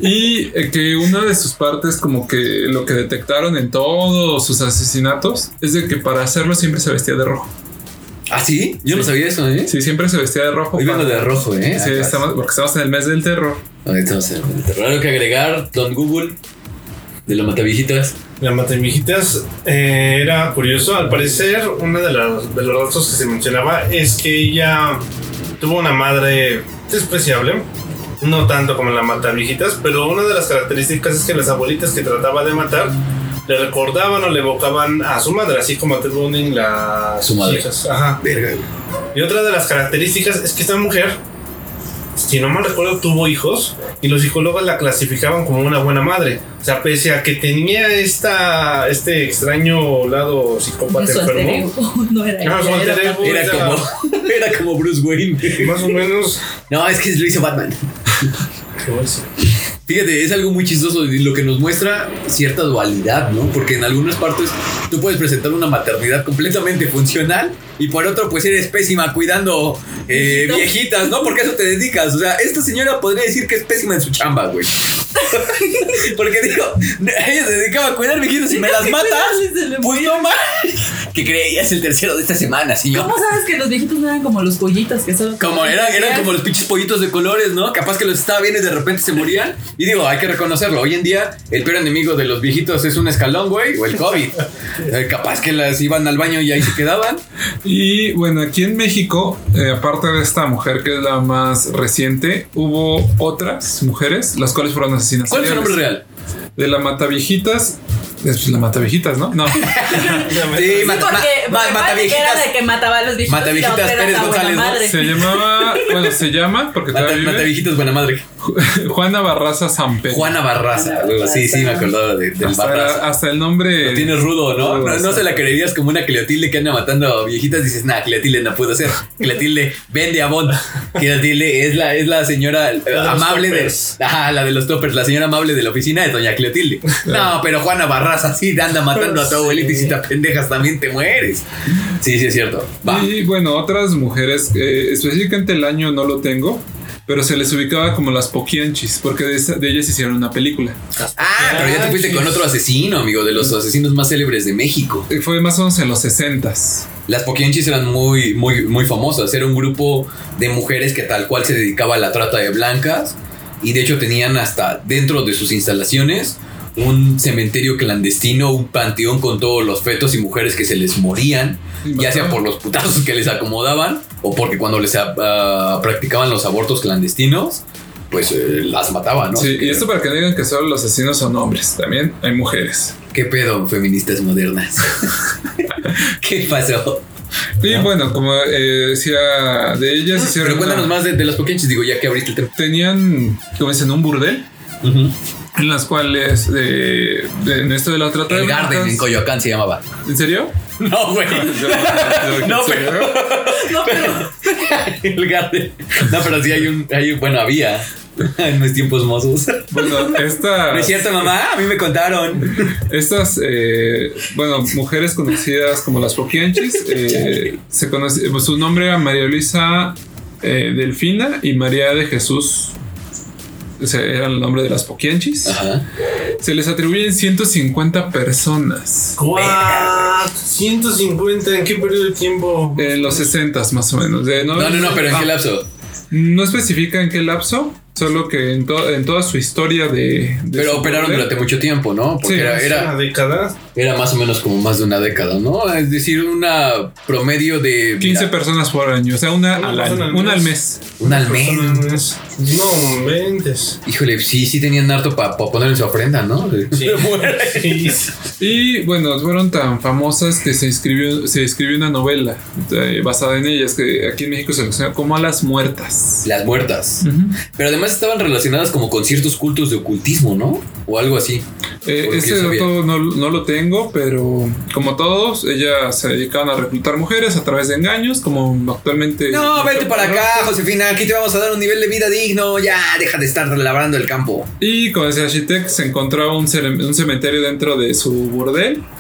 Y eh, que una de sus partes, como que lo que detectaron en todos sus asesinatos, es de que para hacerlo siempre se vestía de rojo. ¿Ah, sí? Yo no sabía eso, ¿eh? Sí, siempre se vestía de rojo. Hoy vengo de rojo, ¿eh? Sí, estamos, porque estamos en el mes del terror. Ahorita estamos en el terror. ¿Algo que agregar, don Google? De los mataviejitas. La Mataviejitas eh, era curioso. Al parecer, uno de los, de los datos que se mencionaba es que ella tuvo una madre despreciable. No tanto como la Mataviejitas, pero una de las características es que las abuelitas que trataba de matar le recordaban o le evocaban a su madre, así como a Ted Bundy, la Su madre. hijas. Ajá. Verga. Y otra de las características es que esta mujer, si no mal recuerdo, tuvo hijos y los psicólogos la clasificaban como una buena madre. O sea, pese a que tenía esta, este extraño lado psicópata enfermo. No era No, su alter ego Era era como, era como Bruce Wayne. más o menos. No, es que lo hizo Batman. ¿Qué voy a decir? Fíjate, es algo muy chistoso y lo que nos muestra cierta dualidad, ¿no? Porque en algunas partes tú puedes presentar una maternidad completamente funcional y por otro pues eres pésima cuidando eh, viejitas, ¿no? Porque a eso te dedicas. O sea, esta señora podría decir que es pésima en su chamba, güey. Porque digo, ella se dedicaba a cuidar viejitas y me las matas. Pues no mal. ¿Qué creías? El tercero de esta semana, señor. ¿Cómo sabes que los viejitos no eran como los pollitos que solo Como eran, eran como los pinches pollitos de colores, ¿no? Capaz que los estaba viendo y de repente se morían. Y digo, hay que reconocerlo. Hoy en día, el peor enemigo de los viejitos es un escalón, güey, o el COVID. Eh, capaz que las iban al baño y ahí se quedaban. Y bueno, aquí en México, eh, aparte de esta mujer que es la más reciente, hubo otras mujeres, las cuales fueron asesinadas. ¿Cuál es su nombre real? De la Mataviejitas. Es la Mataviejitas, ¿no? No. Sí, Sí, mata, porque, ma, ma, porque Mataviejitas. era de que mataba a los viejitos. Mataviejitas y la otra era Pérez esa buena González, ¿no? madre. Se llamaba, bueno, se llama, porque Mata, todavía vive, Mataviejitas, buena madre. Juana Barraza Samperio. Juana Barraza. Luego, sí, sí, me acordaba de, del hasta, Barraza. hasta el nombre. Lo tienes rudo, ¿no? Rudo, No, no sí. se la creerías como una Cleotilde que anda matando a viejitas. Dices, nah, Cleotilde no puedo ser. Cleotilde vende a Bond. Cleotilde es la, es la señora eh, los amable de. toppers. Ah, la de los toppers. La señora amable de la oficina de doña Cleotilde. No, pero Juana Barraza sí anda matando a tu abuelita y si te pendejas también te mueres. Sí, sí, es cierto. Va. Y bueno, otras mujeres, eh, específicamente el año no lo tengo, pero se les ubicaba como las Poquianchis, porque de, esa- de ellas hicieron una película. Ah, pero ya te fuiste con otro asesino, amigo, de los asesinos más célebres de México. Eh, Fue más o menos en los sesentas. Las Poquianchis eran muy, muy, muy famosas. Era un grupo de mujeres que tal cual se dedicaba a la trata de blancas. Y de hecho tenían hasta dentro de sus instalaciones un cementerio clandestino, un panteón con todos los fetos y mujeres que se les morían, ya sea por los putazos que les acomodaban o porque cuando les uh, practicaban los abortos clandestinos, pues eh, las mataban, ¿no? Sí, y esto para que no digan que solo los asesinos son hombres, también hay mujeres. ¿Qué pedo, feministas modernas? ¿Qué pasó? Y ¿no? bueno, como eh, decía, de ellas hicieron. Pero cuéntanos una- más de, de las Poquianchis, digo, ya que abriste el tema. Tenían, como dicen, un burdel. Uh-huh. En las cuales, de, de- en esto de la trata de El Garden blancas- en Coyoacán se llamaba. ¿En serio? No, güey. Yo- yo- No, ¿en serio? pero. No, pero. El Garden. No, pero sí hay un. Hay un bueno, había. En mis tiempos mozos. Bueno, esta. ¿No es cierto, mamá? A mí me contaron. Estas, eh, bueno, mujeres conocidas como las Poquianchis, eh, se conoce, pues, su nombre era María Luisa eh, Delfina y María de Jesús. O sea, era el nombre de las Poquianchis. Ajá. Se les atribuyen ciento cincuenta personas. ¿What? ciento cincuenta, ¿en qué periodo de tiempo? En los sesentas más o menos. De- No, no, no, pero ¿en ah, qué lapso? No especifica en qué lapso, solo que en, to- en toda su historia de... de Pero su operaron poder. durante mucho tiempo, ¿no? Porque Sí, era, ¿Una era, década? era más o menos como más de una década, ¿no? Es decir, una promedio de. quince mira, personas por año, o sea, una, Una al persona año, al una al mes. mes. Un al mes. Personas- No, ventes. Híjole, sí, sí tenían harto para poner en su ofrenda, ¿no? Sí. Sí. Y bueno, fueron tan famosas que se escribió, se escribió una novela eh, basada en ellas, que aquí en México se conoce como A las Muertas. Las muertas. Ujú. Pero además estaban relacionadas como con ciertos cultos de ocultismo, ¿no? O algo así. Eh, Porque ese yo sabía. dato no, no lo tengo, pero como todos, ellas se dedicaban a reclutar mujeres a través de engaños, como actualmente... No, vete para acá, Josefina. Aquí te vamos a dar un nivel de vida digno. Ya, deja de estar labrando el campo. Y como decía Shitek, se encontraba un, cere- un cementerio dentro de su burdel.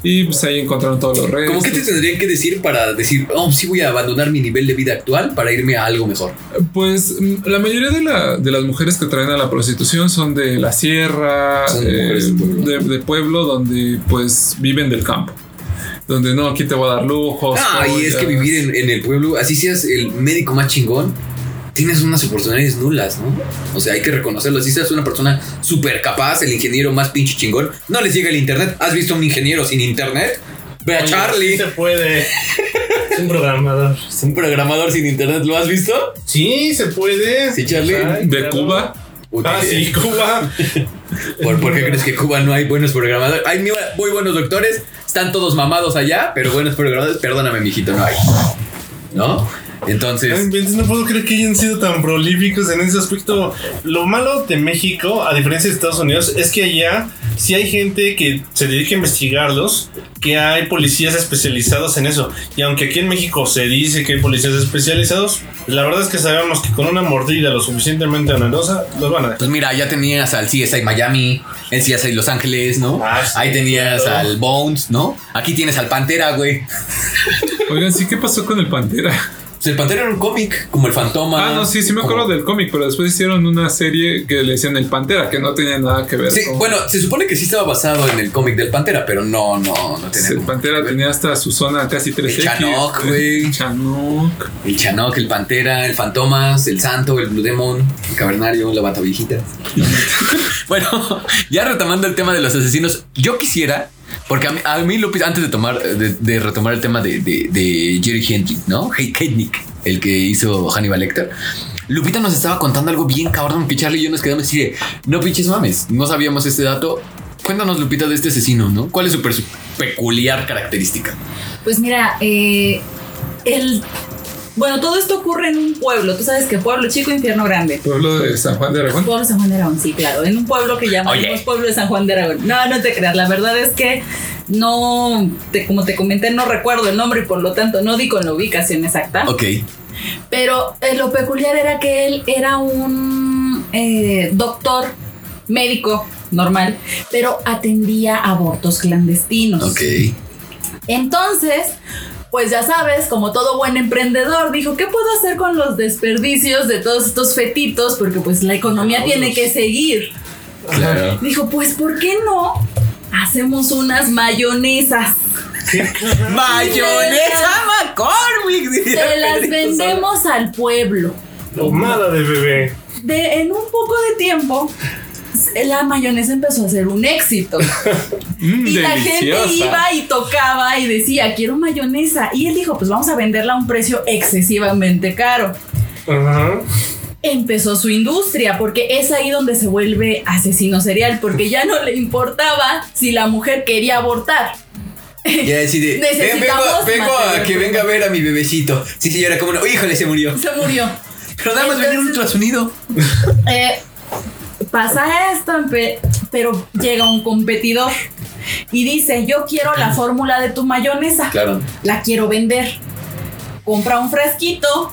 Y pues ahí encontraron todos los restos. ¿Cómo que te tendrían que decir para decir, oh, sí voy a abandonar mi nivel de vida actual para irme a algo mejor? Pues la mayoría de, la, de las mujeres que traen a la prostitución son de la sierra, Son eh, mujeres de pueblo. de, de pueblo, donde pues viven del campo. Donde no, aquí te voy a dar lujos. Ah, y es joyas. que vivir en, en el pueblo, así seas el médico más chingón, tienes unas oportunidades nulas, ¿no? O sea, hay que reconocerlo. Si seas una persona súper capaz, el ingeniero más pinche chingón, no les llega el internet. ¿Has visto a un ingeniero sin internet? Ve a Oye, Charlie. sí se puede. Es un programador. Es un programador sin internet, ¿lo has visto? Sí, se puede. Sí, Charlie. Ay, De claro. Cuba. Ah, sí, Cuba. ¿Por, ¿Por qué crees que Cuba no hay buenos programadores? Hay muy, muy buenos doctores, están todos mamados allá, pero buenos programadores, perdóname, mijito, no hay. ¿No? Entonces, Ay, no puedo creer que hayan sido tan prolíficos en ese aspecto. Lo malo de México, a diferencia de Estados Unidos, es que allá sí hay gente que se dedica a investigarlos, que hay policías especializados en eso. Y aunque aquí en México se dice que hay policías especializados, la verdad es que sabemos que con una mordida lo suficientemente onerosa, los van a dejar. pues mira, ya tenías al C S I Miami, el C S I Los Ángeles, ¿no? Ah, sí, Ahí tenías claro. al Bones, ¿no? Aquí tienes al Pantera, güey. Oigan, sí, ¿qué pasó con el Pantera? Pues el Pantera era un cómic, como el Fantoma. Ah, no, sí, sí me acuerdo como- del cómic, pero después hicieron una serie que le decían el Pantera, que no tenía nada que ver Sí, con... bueno, se supone que sí estaba basado en el cómic del Pantera, pero no, no, no tenía. El Pantera tenía hasta su zona casi tres X. El Chanok, güey. Chanok. El Chanok, el Pantera, el Fantomas, el Santo, el Blue Demon, el Cavernario, la Bata Viejita. Bueno, ya retomando el tema de los asesinos, yo quisiera, porque a mí, a mí Lupita, antes de tomar, de, de retomar el tema de, de, de Jerry Hendrick, ¿no? Hey, Hednick, el que hizo Hannibal Lecter. Lupita nos estaba contando algo bien cabrón que Charlie y yo nos quedamos así de, no pinches mames, no sabíamos este dato. Cuéntanos, Lupita, de este asesino, ¿no? ¿Cuál es su, per- su peculiar característica? Pues mira, eh, el... Bueno, todo esto ocurre en un pueblo. Tú sabes que pueblo chico, infierno grande. Pueblo de San Juan de Aragón. Pueblo de San Juan de Aragón, sí, claro. En un pueblo que llamamos Oye. Pueblo de San Juan de Aragón. No, no te creas. La verdad es que no, te, como te comenté, no recuerdo el nombre y por lo tanto no di con la ubicación exacta. Ok. Pero eh, lo peculiar era que él era un eh, doctor médico normal, pero atendía abortos clandestinos. Ok. Entonces, pues ya sabes, como todo buen emprendedor, dijo, ¿qué puedo hacer con los desperdicios de todos estos fetitos? Porque pues la economía tiene que seguir. Claro. Dijo, pues ¿por qué no hacemos unas mayonesas? ¡Mayonesa McCormick! diría Se las Pedrito vendemos al pueblo. Pomada de bebé. De, en un poco de tiempo, la mayonesa empezó a ser un éxito. Mm, Y la gente deliciosa. iba y tocaba y decía, quiero mayonesa. Y él dijo, pues vamos a venderla a un precio excesivamente caro. Ajá. Empezó su industria, porque es ahí donde se vuelve asesino serial, porque ya no le importaba si la mujer quería abortar. Ya decide, ven, vengo, Necesitamos vengo a material. que venga a ver a mi bebecito. Sí, señora, como no. Oh, híjole, se murió. Se murió. Pero nada más venir un ultrasonido. Eh, pasa esto, empe- pero llega un competidor y dice, yo quiero la fórmula de tu mayonesa. Claro. La quiero vender. Compra un frasquito,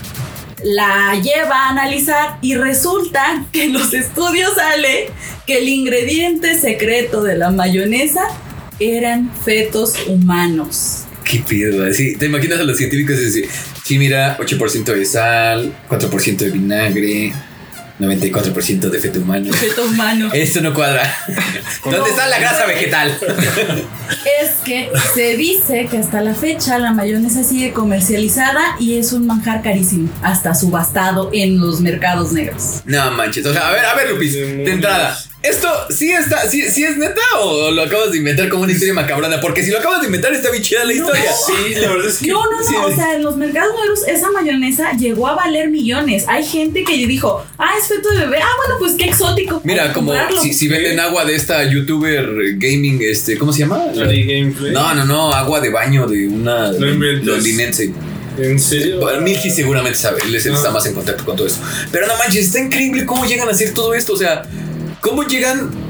la lleva a analizar y resulta que en los estudios sale que el ingrediente secreto de la mayonesa eran fetos humanos. Qué pedo, así. ¿Te imaginas a los científicos y decir, sí, mira, ocho por ciento de sal, cuatro por ciento de vinagre, noventa y cuatro por ciento de feto humano? Feto humano. Esto no cuadra. ¿Dónde está la grasa vegetal? Es que se dice que hasta la fecha la mayonesa sigue comercializada y es un manjar carísimo, hasta subastado en los mercados negros. No manches. O sea, a ver, a ver, Lupis, de entrada. ¿Esto sí está, sí, sí es neta o lo acabas de inventar como una historia macabrona? Porque si lo acabas de inventar está bien chida la historia. Sí, la verdad es que. No, no, no, Sí. o sea, en los mercados negros esa mayonesa llegó a valer millones. Hay gente que dijo, ah, es feto de bebé, ah, bueno, pues qué exótico. Mira, hay que como comprarlo. si, si venden agua de esta youtuber gaming, este, ¿cómo se llama? Ari Gameplay. No, no, no, agua de baño de una No inventes. londinense. ¿En serio? Bueno, Milky seguramente sabe, él es el que No. está más en contacto con todo eso. Pero no manches, está increíble cómo llegan a hacer todo esto. O sea, cómo llegan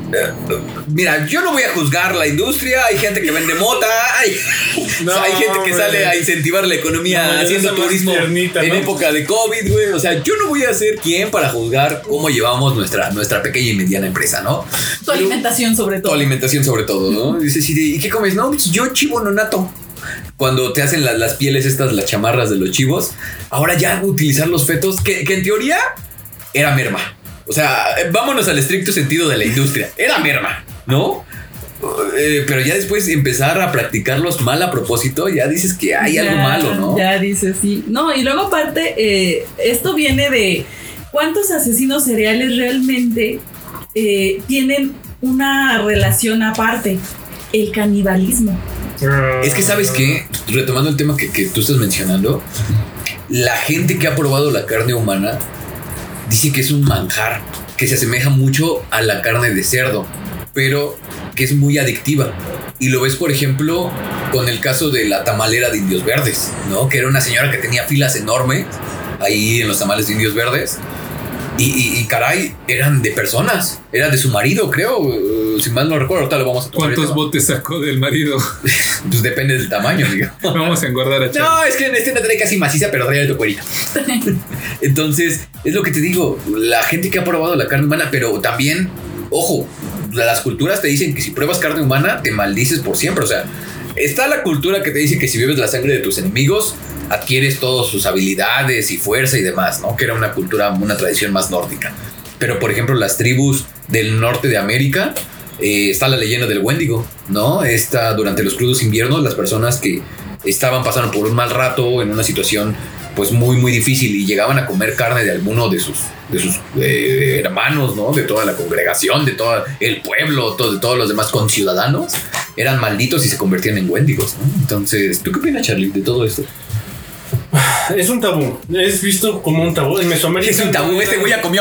Mira, yo no voy a juzgar la industria. Hay gente que vende mota. Hay, no, hay gente que sale a incentivar la economía no, haciendo turismo tiernita, en ¿no? época de COVID, güey. O sea, yo no voy a ser quien para juzgar cómo llevamos nuestra, nuestra pequeña y mediana empresa, ¿no? Tu alimentación sobre todo. Tu alimentación sobre todo, ¿no? Dices, ¿y qué comes? No, yo chivo nonato. Cuando te hacen la, las pieles estas, las chamarras de los chivos, ahora ya utilizar los fetos, que, que en teoría era merma. O sea, vámonos al estricto sentido de la industria. Era merma, ¿no? Eh, pero ya después empezar a practicarlos mal a propósito, ya dices que hay ya, algo malo, ¿no? Ya dices, sí. No, y luego aparte, eh, esto viene de cuántos asesinos seriales realmente eh, tienen una relación aparte. El canibalismo. Es que, ¿sabes qué? Retomando el tema que, que tú estás mencionando, la gente que ha probado la carne humana dice que es un manjar, que se asemeja mucho a la carne de cerdo, pero que es muy adictiva. Y lo ves, por ejemplo, con el caso de la tamalera de Indios Verdes, ¿no? Que era una señora que tenía filas enormes ahí en los tamales de Indios Verdes. Y, y, y caray, eran de personas. Era de su marido, creo. Uh, si mal no recuerdo, ahorita lo vamos a tomar. ¿Cuántos botes sacó del marido? Pues depende del tamaño, amigo. Vamos a engordar a Charlie. No, es que este no trae casi maciza, pero trae el cuerito. Entonces, es lo que te digo. La gente que ha probado la carne humana, pero también, ojo, las culturas te dicen que si pruebas carne humana, te maldices por siempre. O sea, está la cultura que te dice que si bebes la sangre de tus enemigos, adquieres todas sus habilidades y fuerza y demás, ¿no? Que era una cultura, una tradición más nórdica. Pero, por ejemplo, las tribus del norte de América, eh, está la leyenda del Wendigo, ¿no? Esta, durante los crudos inviernos, las personas que estaban pasando por un mal rato en una situación pues muy muy difícil y llegaban a comer carne de alguno de sus de sus eh, hermanos, ¿no? De toda la congregación, de todo el pueblo, todo, de todos los demás conciudadanos, eran malditos y se convertían en Wendigos, ¿no? Entonces, ¿tú qué opinas, Charlie, de todo esto? Es un tabú, es visto como un tabú en Mesoamérica. ¿Es un tabú? ¿Este güey ya comió?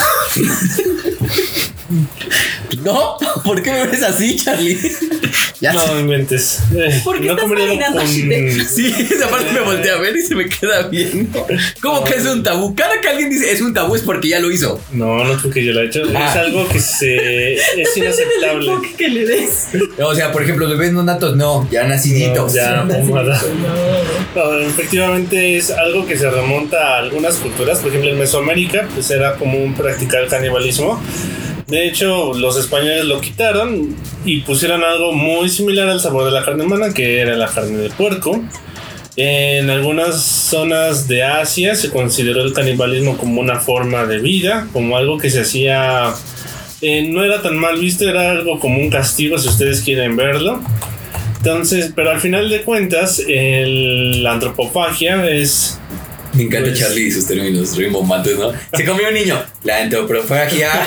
¿No? ¿Por qué me ves así, Charlie? Ya no sé. Inventes. Eh, ¿Por qué no estás marinando con... Sí, esa parte me volteé a ver y se me queda viendo. ¿Cómo no. que es un tabú? Cada que alguien dice es un tabú es porque ya lo hizo. No, no creo que yo lo he hecho. Ah. Es algo que se es inaceptable. El que le des. O sea, por ejemplo, bebés no natos, no, ya naciditos. No, ya, no, no. No, efectivamente es algo que se remonta a algunas culturas. Por ejemplo, en Mesoamérica, pues era común practicar el canibalismo. De hecho, los españoles lo quitaron y pusieron algo muy similar al sabor de la carne humana, que era la carne de puerco. En algunas zonas de Asia se consideró el canibalismo como una forma de vida, como algo que se hacía... Eh, no era tan mal visto, era algo como un castigo si ustedes quieren verlo. Entonces, pero al final de cuentas, el, la antropofagia es... Me encanta pues, Charlie y sus términos rimbombantes, ¿no? Se comió un niño. La antropofagia.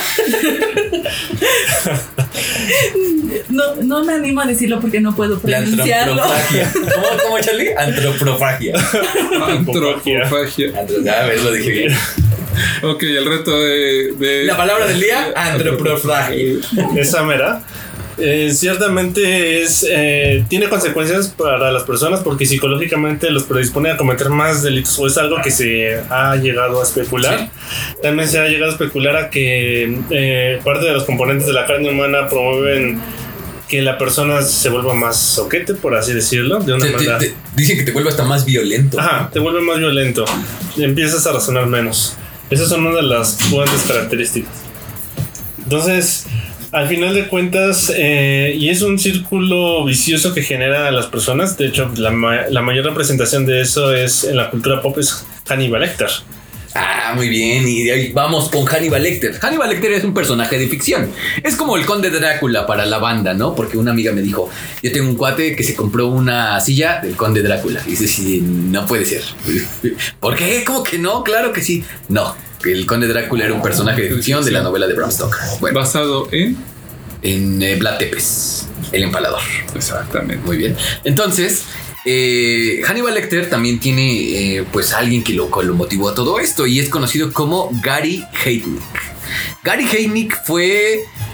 No, no me animo a decirlo porque no puedo pronunciarlo. La antropofagia. ¿Cómo, cómo Charlie? Antropofagia. Antropofagia. A ver, lo dije bien. Ok, el reto de... de... La palabra del día, antropofagia. Esa mera. Eh, ciertamente es eh, tiene consecuencias para las personas porque psicológicamente los predispone a cometer más delitos, o es algo que se ha llegado a especular. Sí. También se ha llegado a especular a que eh, parte de los componentes de la carne humana promueven que la persona se vuelva más soquete, por así decirlo, de una te, manera. Te, te, dicen que te vuelve hasta más violento. Ajá, te vuelve más violento y empiezas a razonar menos. Esas son una de las fuertes características. Entonces, al final de cuentas, eh, y es un círculo vicioso que genera a las personas. De hecho, la, ma- la mayor representación de eso es en la cultura pop es Hannibal Lecter. Ah, muy bien, y de ahí vamos con Hannibal Lecter. Hannibal Lecter es un personaje de ficción. Es como el Conde Drácula para la banda, ¿no? Porque una amiga me dijo, yo tengo un cuate que se compró una silla del Conde Drácula. Y dice, sí, no puede ser. ¿Por qué? ¿Cómo que no? Claro que sí. No, el Conde Drácula era un personaje de ficción de la novela de Bram Stoker. Bueno, basado en... En eh, Vlad Tepes, el empalador. Exactamente. Muy bien. Entonces, eh, Hannibal Lecter también tiene eh, pues alguien que lo, lo motivó a todo esto y es conocido como Gary Heidnik. Gary Heidnik fue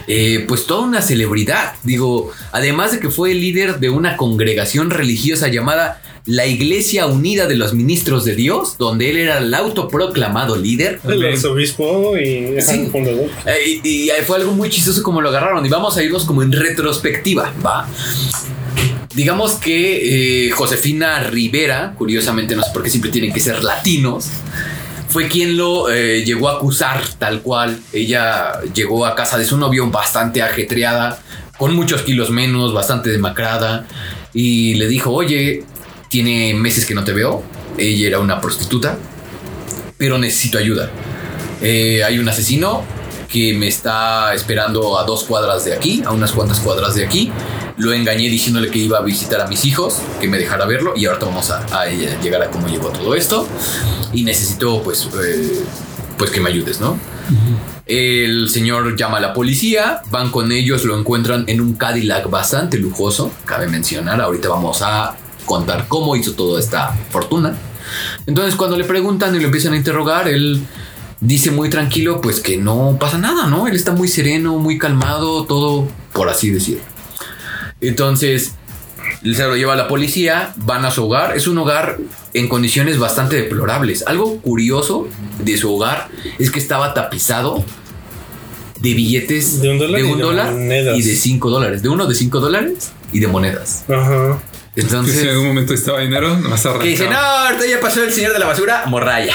eh, pues toda una celebridad. Digo, además de que fue el líder de una congregación religiosa llamada la Iglesia Unida de los Ministros de Dios, donde él era el autoproclamado líder. El arzobispo y sí. el fundador. Eh, y, y fue algo muy chistoso como lo agarraron. Y vamos a irnos como en retrospectiva, ¿va? Digamos que eh, Josefina Rivera, curiosamente, no sé por qué siempre tienen que ser latinos, fue quien lo eh, llegó a acusar tal cual. Ella llegó a casa de su novio bastante ajetreada, con muchos kilos menos, bastante demacrada, y le dijo, oye, tiene meses que no te veo. Ella era una prostituta, pero necesito ayuda. Eh, hay un asesino que me está esperando a dos cuadras de aquí, a unas cuantas cuadras de aquí. Lo engañé diciéndole que iba a visitar a mis hijos, que me dejara verlo, y ahorita vamos a, a llegar a cómo llegó todo esto. Y necesito, pues, eh, pues que me ayudes, ¿no? Uh-huh. El señor llama a la policía, van con ellos, lo encuentran en un Cadillac bastante lujoso, cabe mencionar. Ahorita vamos a contar cómo hizo toda esta fortuna. Entonces, cuando le preguntan y lo empiezan a interrogar, él dice muy tranquilo, pues que no pasa nada, ¿no? Él está muy sereno, muy calmado, todo por así decirlo. Entonces se lo lleva a la policía, van a su hogar. Es un hogar en condiciones bastante deplorables. Algo curioso de su hogar es que estaba tapizado de billetes de un dólar, de un y, dólar de y de cinco dólares. De uno de cinco dólares y de monedas. Ajá. Entonces, que si en algún momento estaba dinero, nomás arrancaba. Que dice, no, ahorita ya pasó el señor de la basura, morralla.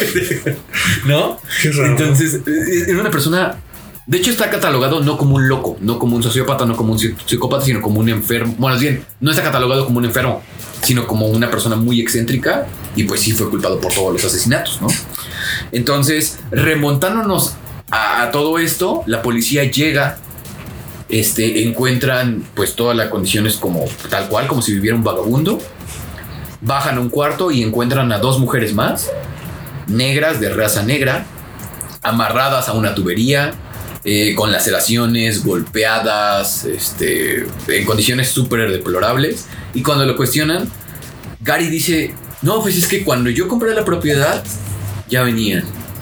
¿No? Qué raro. Entonces, era una persona. De hecho, está catalogado no como un loco, no como un sociópata, no como un psicópata, sino como un enfermo. Bueno, más bien, no está catalogado como un enfermo, sino como una persona muy excéntrica. Y pues sí fue culpado por todos los asesinatos, ¿no? Entonces, remontándonos a, a todo esto, la policía llega. Este, encuentran pues todas las condiciones como tal cual, como si viviera un vagabundo. Bajan a un cuarto y encuentran a dos mujeres más, negras, de raza negra, amarradas a una tubería, eh, con laceraciones, golpeadas, este, en condiciones súper deplorables. Y cuando lo cuestionan, Gary dice, no, pues es que cuando yo compré la propiedad, ya venían.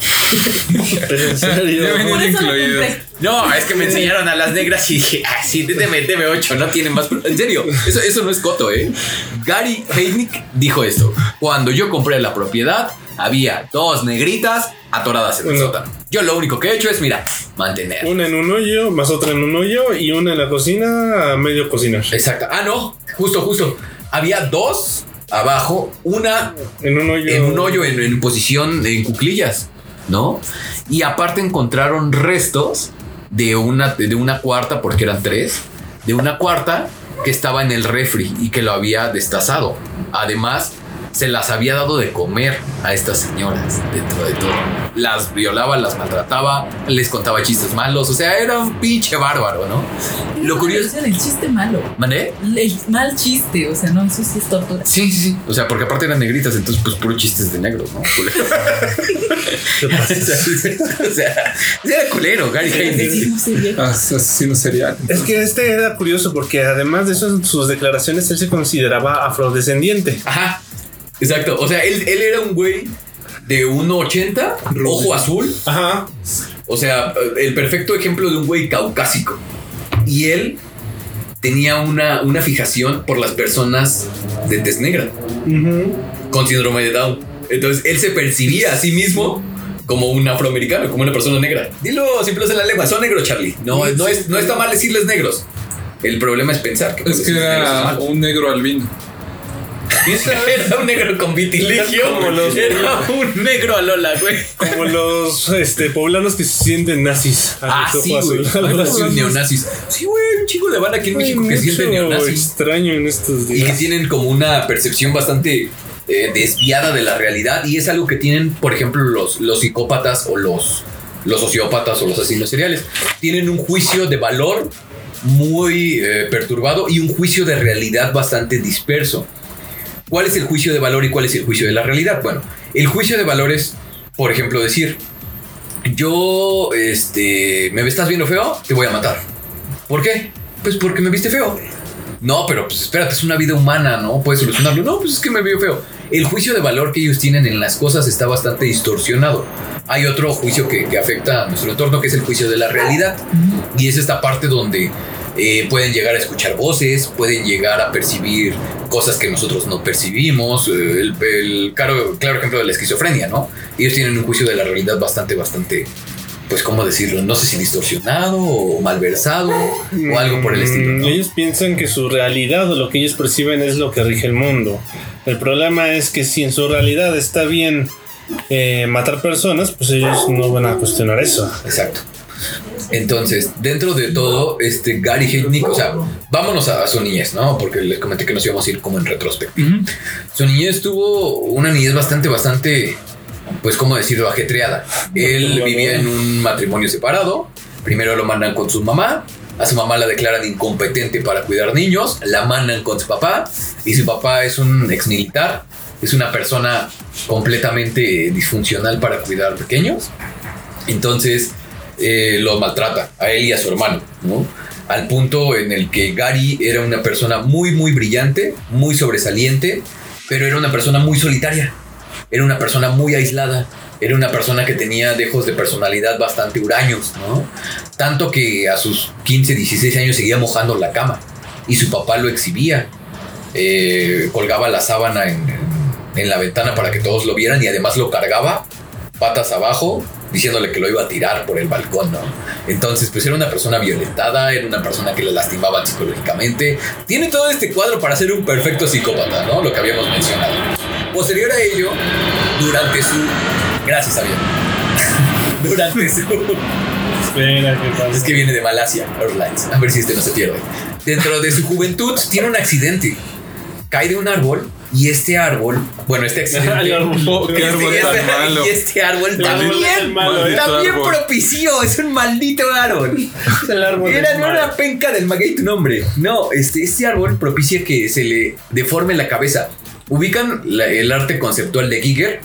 ¿Pero en serio? Ya venían incluidos. No, es que me enseñaron a las negras y dije, ah, sí, deme, deme ocho, no tienen más. En serio, eso, eso no es coto, ¿eh? Gary Heidnik dijo esto. Cuando yo compré la propiedad, había dos negritas atoradas en el bueno, sótano. Yo lo único que he hecho es, mira, mantener. Una en un hoyo, más otra en un hoyo y una en la cocina a medio cocinar. Exacto. Ah, no, justo, justo. Había dos abajo, una en un hoyo, en, un hoyo en, en posición en cuclillas, ¿no? Y aparte encontraron restos de una, de una cuarta, porque eran tres, de una cuarta que estaba en el refri y que lo había destazado. Además, se las había dado de comer a estas señoras dentro de todo. Las violaba, las maltrataba, les contaba chistes malos. O sea, era un pinche bárbaro, ¿no? Lo curioso... El chiste malo. ¿Mané? El mal chiste, o sea, no, eso sí es tortura. Sí, sí, sí. O sea, porque aparte eran negritas, entonces pues puro chistes de negros, ¿no? O sea, era culero, Gary Heidnik. Asesino serial. Es que este era curioso porque además de eso, en sus declaraciones él se consideraba afrodescendiente. Ajá. Exacto, o sea, él, él era un güey de uno ochenta, ojo azul. Ajá. O sea, el perfecto ejemplo de un güey caucásico. Y él tenía una, una fijación por las personas de tez negra, uh-huh, con síndrome de Down. Entonces, él se percibía a sí mismo como un afroamericano, como una persona negra. Dilo sin pelos en la lengua, son negros, Charlie. No, no, es, no está mal decirles negros. El problema es pensar que es que era un negro albino. Era un negro con vitiligio. Los, era un negro a Lola, güey. Como los este, poblanos que se sienten nazis. Ah, sí, güey. Neonazis. Sí, güey, un chico de banda aquí en México que se sienten neonazis. Extraño en estos días. Y que tienen como una percepción bastante eh, desviada de la realidad. Y es algo que tienen, por ejemplo, los, los psicópatas o los, los sociópatas o los asesinos seriales. Tienen un juicio de valor muy eh, perturbado y un juicio de realidad bastante disperso. ¿Cuál es el juicio de valor y cuál es el juicio de la realidad? Bueno, el juicio de valor es, por ejemplo, decir, yo, este, me estás viendo feo, te voy a matar. ¿Por qué? Pues porque me viste feo. No, pero pues espérate, es una vida humana, ¿no? Puedes solucionarlo. No, pues es que me veo feo. el juicio de valor que ellos tienen en las cosas está bastante distorsionado. Hay otro juicio que, que afecta a nuestro entorno, que es el juicio de la realidad. Y es esta parte donde eh, pueden llegar a escuchar voces, pueden llegar a percibir cosas que nosotros no percibimos. Eh, el, el claro, claro ejemplo de la esquizofrenia, ¿no? Ellos tienen un juicio de la realidad bastante, bastante... pues cómo decirlo, no sé si distorsionado o malversado o algo por el estilo, ¿no? Ellos piensan que su realidad o lo que ellos perciben es lo que rige el mundo. El problema es que si en su realidad está bien eh, matar personas, pues ellos no van a cuestionar eso. Exacto. Entonces, dentro de todo, este Gary Heidnik, o sea, vámonos a, a su niñez, ¿no? Porque les comenté que nos íbamos a ir como en retrospectiva. Uh-huh. Su niñez tuvo una niñez bastante, bastante... pues cómo decirlo, ajetreada. Él vivía en un matrimonio separado. Primero lo mandan con su mamá. A su mamá la declaran incompetente para cuidar niños. La mandan con su papá. Y su papá es un ex militar. Es una persona completamente disfuncional para cuidar pequeños. Entonces eh, lo maltrata a él y a su hermano, ¿no? Al punto en el que Gary era una persona muy muy brillante, muy sobresaliente, pero era una persona muy solitaria. Era una persona muy aislada. Era una persona que tenía dejos de personalidad bastante huraños, ¿no? Tanto que a sus quince, dieciséis años seguía mojando la cama. Y su papá lo exhibía. Eh, colgaba la sábana en, en, en la ventana para que todos lo vieran. Y además lo cargaba patas abajo, diciéndole que lo iba a tirar por el balcón, ¿no? Entonces, pues era una persona violentada. Era una persona que le lastimaban psicológicamente. Tiene todo este cuadro para ser un perfecto psicópata, ¿no? Lo que habíamos mencionado. Posterior a ello, durante su... Gracias, Javier. Durante su... Espera, ¿qué pasa? Es que viene de Malasia Airlines. A ver si este no se pierde. Dentro de su juventud, tiene un accidente. Cae de un árbol y este árbol... Bueno, este accidente... Oh, qué árbol este, tan este, malo. Y este árbol El también, árbol es el malo, ¿eh? también árbol. propició. Es un maldito árbol. Es el árbol Era del no mal. una penca del maguey tu nombre. No, este, este árbol propicia que se le deforme la cabeza. ¿Ubican la, el arte conceptual de Giger?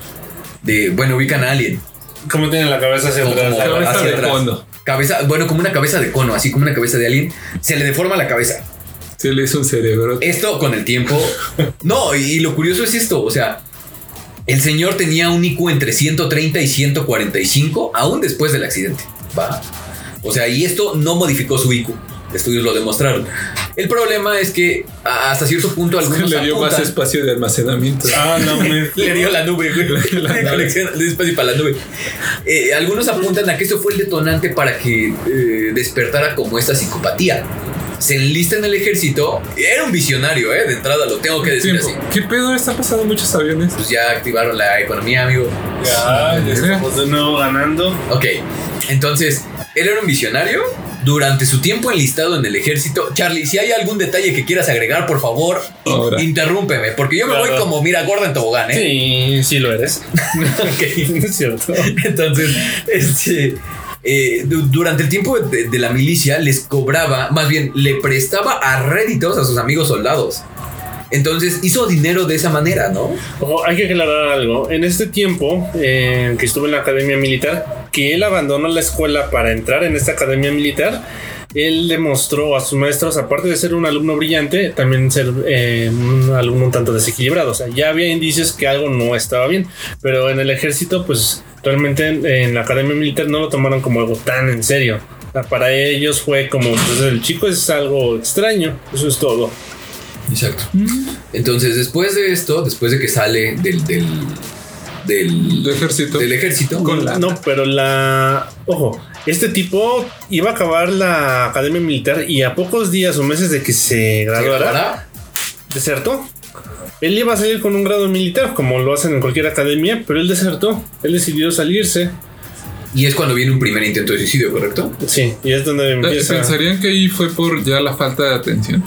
De, bueno, ubican a Alien. ¿Cómo tiene la cabeza hacia Como- atrás? como Cabeza hacia de atrás. cono. Cabeza, bueno, como una cabeza de cono, así como una cabeza de Alien. Se le deforma la cabeza. Se le hizo un cerebro. Esto con el tiempo... No, y, y lo curioso es esto, o sea... El señor tenía un I Q entre ciento treinta y ciento cuarenta y cinco, aún después del accidente, ¿va? O sea, y esto no modificó su I Q. Estudios lo demostraron. El problema es que a- hasta cierto punto algunos Le dio más apuntan- espacio de almacenamiento. Ah, no, me... Le dio la nube, güey. La Le nave. conexión de espacio para la nube. Eh, algunos apuntan a que esto fue el detonante para que eh, despertara como esta psicopatía. Se enlista en el ejército. Era un visionario, ¿eh? De entrada, lo tengo que decir Tiempo. así. ¿Qué pedo? Están pasando muchos aviones. Pues ya activaron la economía, amigo. Ya, ya estamos de nuevo ganando. Ok, entonces, él era un visionario. Durante su tiempo enlistado en el ejército, Charlie, si hay algún detalle que quieras agregar, por favor, in- Ahora. interrúmpeme, porque yo me Claro. voy como, mira, gorda en tobogán, ¿eh? Sí, sí lo eres. Ok. Es cierto. Entonces, este, eh, du- durante el tiempo de, de la milicia les cobraba, más bien le prestaba a réditos a sus amigos soldados. Entonces hizo dinero de esa manera, ¿no? Ojo, hay que aclarar algo. En este tiempo eh, que estuvo en la academia militar, que él abandonó la escuela para entrar en esta academia militar, él demostró a sus maestros, aparte de ser un alumno brillante, también ser eh, un alumno un tanto desequilibrado. O sea, ya había indicios que algo no estaba bien, pero en el ejército, pues realmente en, en la academia militar no lo tomaron como algo tan en serio. O sea, para ellos fue como, pues el chico es algo extraño, eso es todo. Exacto. Entonces, después de esto, después de que sale del, del, del, Del ejército. del ejército, Con la- No, pero la... Ojo, este tipo iba a acabar la academia militar y a pocos días o meses de que se ¿se graduara, graduará? desertó. Él iba a salir con un grado militar, como lo hacen en cualquier academia, pero él desertó. Él decidió salirse. Y es cuando viene un primer intento de suicidio, ¿correcto? Sí, y es donde Eh, empieza... ¿Pensarían que ahí fue por ya la falta de atención?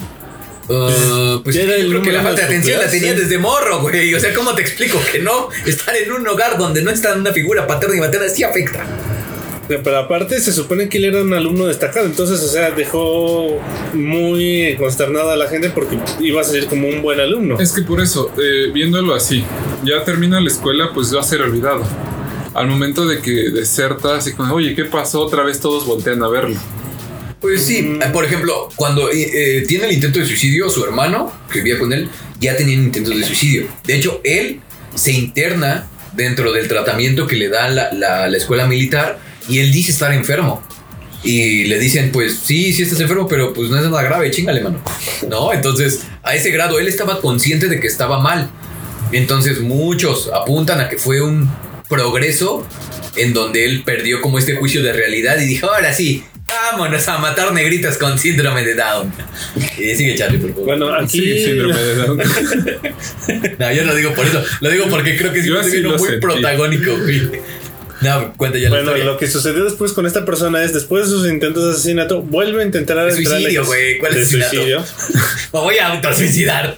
Uh, pues Ya yo era el creo que número la uno falta de de su atención la clase. tenía desde morro, güey. O sea, ¿cómo te explico que no? Estar en un hogar donde no está una figura paterna y materna sí afecta. Pero aparte se supone que él era un alumno destacado, entonces, o sea, dejó muy consternada a la gente porque iba a salir como un buen alumno. Es que por eso, eh, viéndolo así, ya termina la escuela, pues va a ser olvidado. Al momento de que deserta, así como, oye, ¿qué pasó? Otra vez todos voltean a verlo. Pues sí, por ejemplo, cuando eh, eh, tiene el intento de suicidio, su hermano, que vivía con él, ya tenían intentos de suicidio. De hecho, él se interna dentro del tratamiento que le da la, la, la escuela militar y él dice estar enfermo. Y le dicen, pues sí, sí estás enfermo, pero pues no es nada grave, chíngale, mano. No, entonces a ese grado él estaba consciente de que estaba mal. Entonces muchos apuntan a que fue un progreso en donde él perdió como este juicio de realidad y dijo, ahora sí, vámonos a matar negritas con síndrome de Down. Y sigue Charlie, por favor. Bueno, aquí... Sí, síndrome de Down. No, yo no lo digo por eso. Lo digo porque creo que es Yo sí un lo muy sentí. protagónico, güey. No, cuenta ya la Bueno, historia. lo que sucedió después con esta persona es, después de sus intentos de asesinato, vuelve a intentar De entrar al suicidio, ejercicio- güey. ¿Cuál de asesinato? suicidio. Me voy a autosuicidar.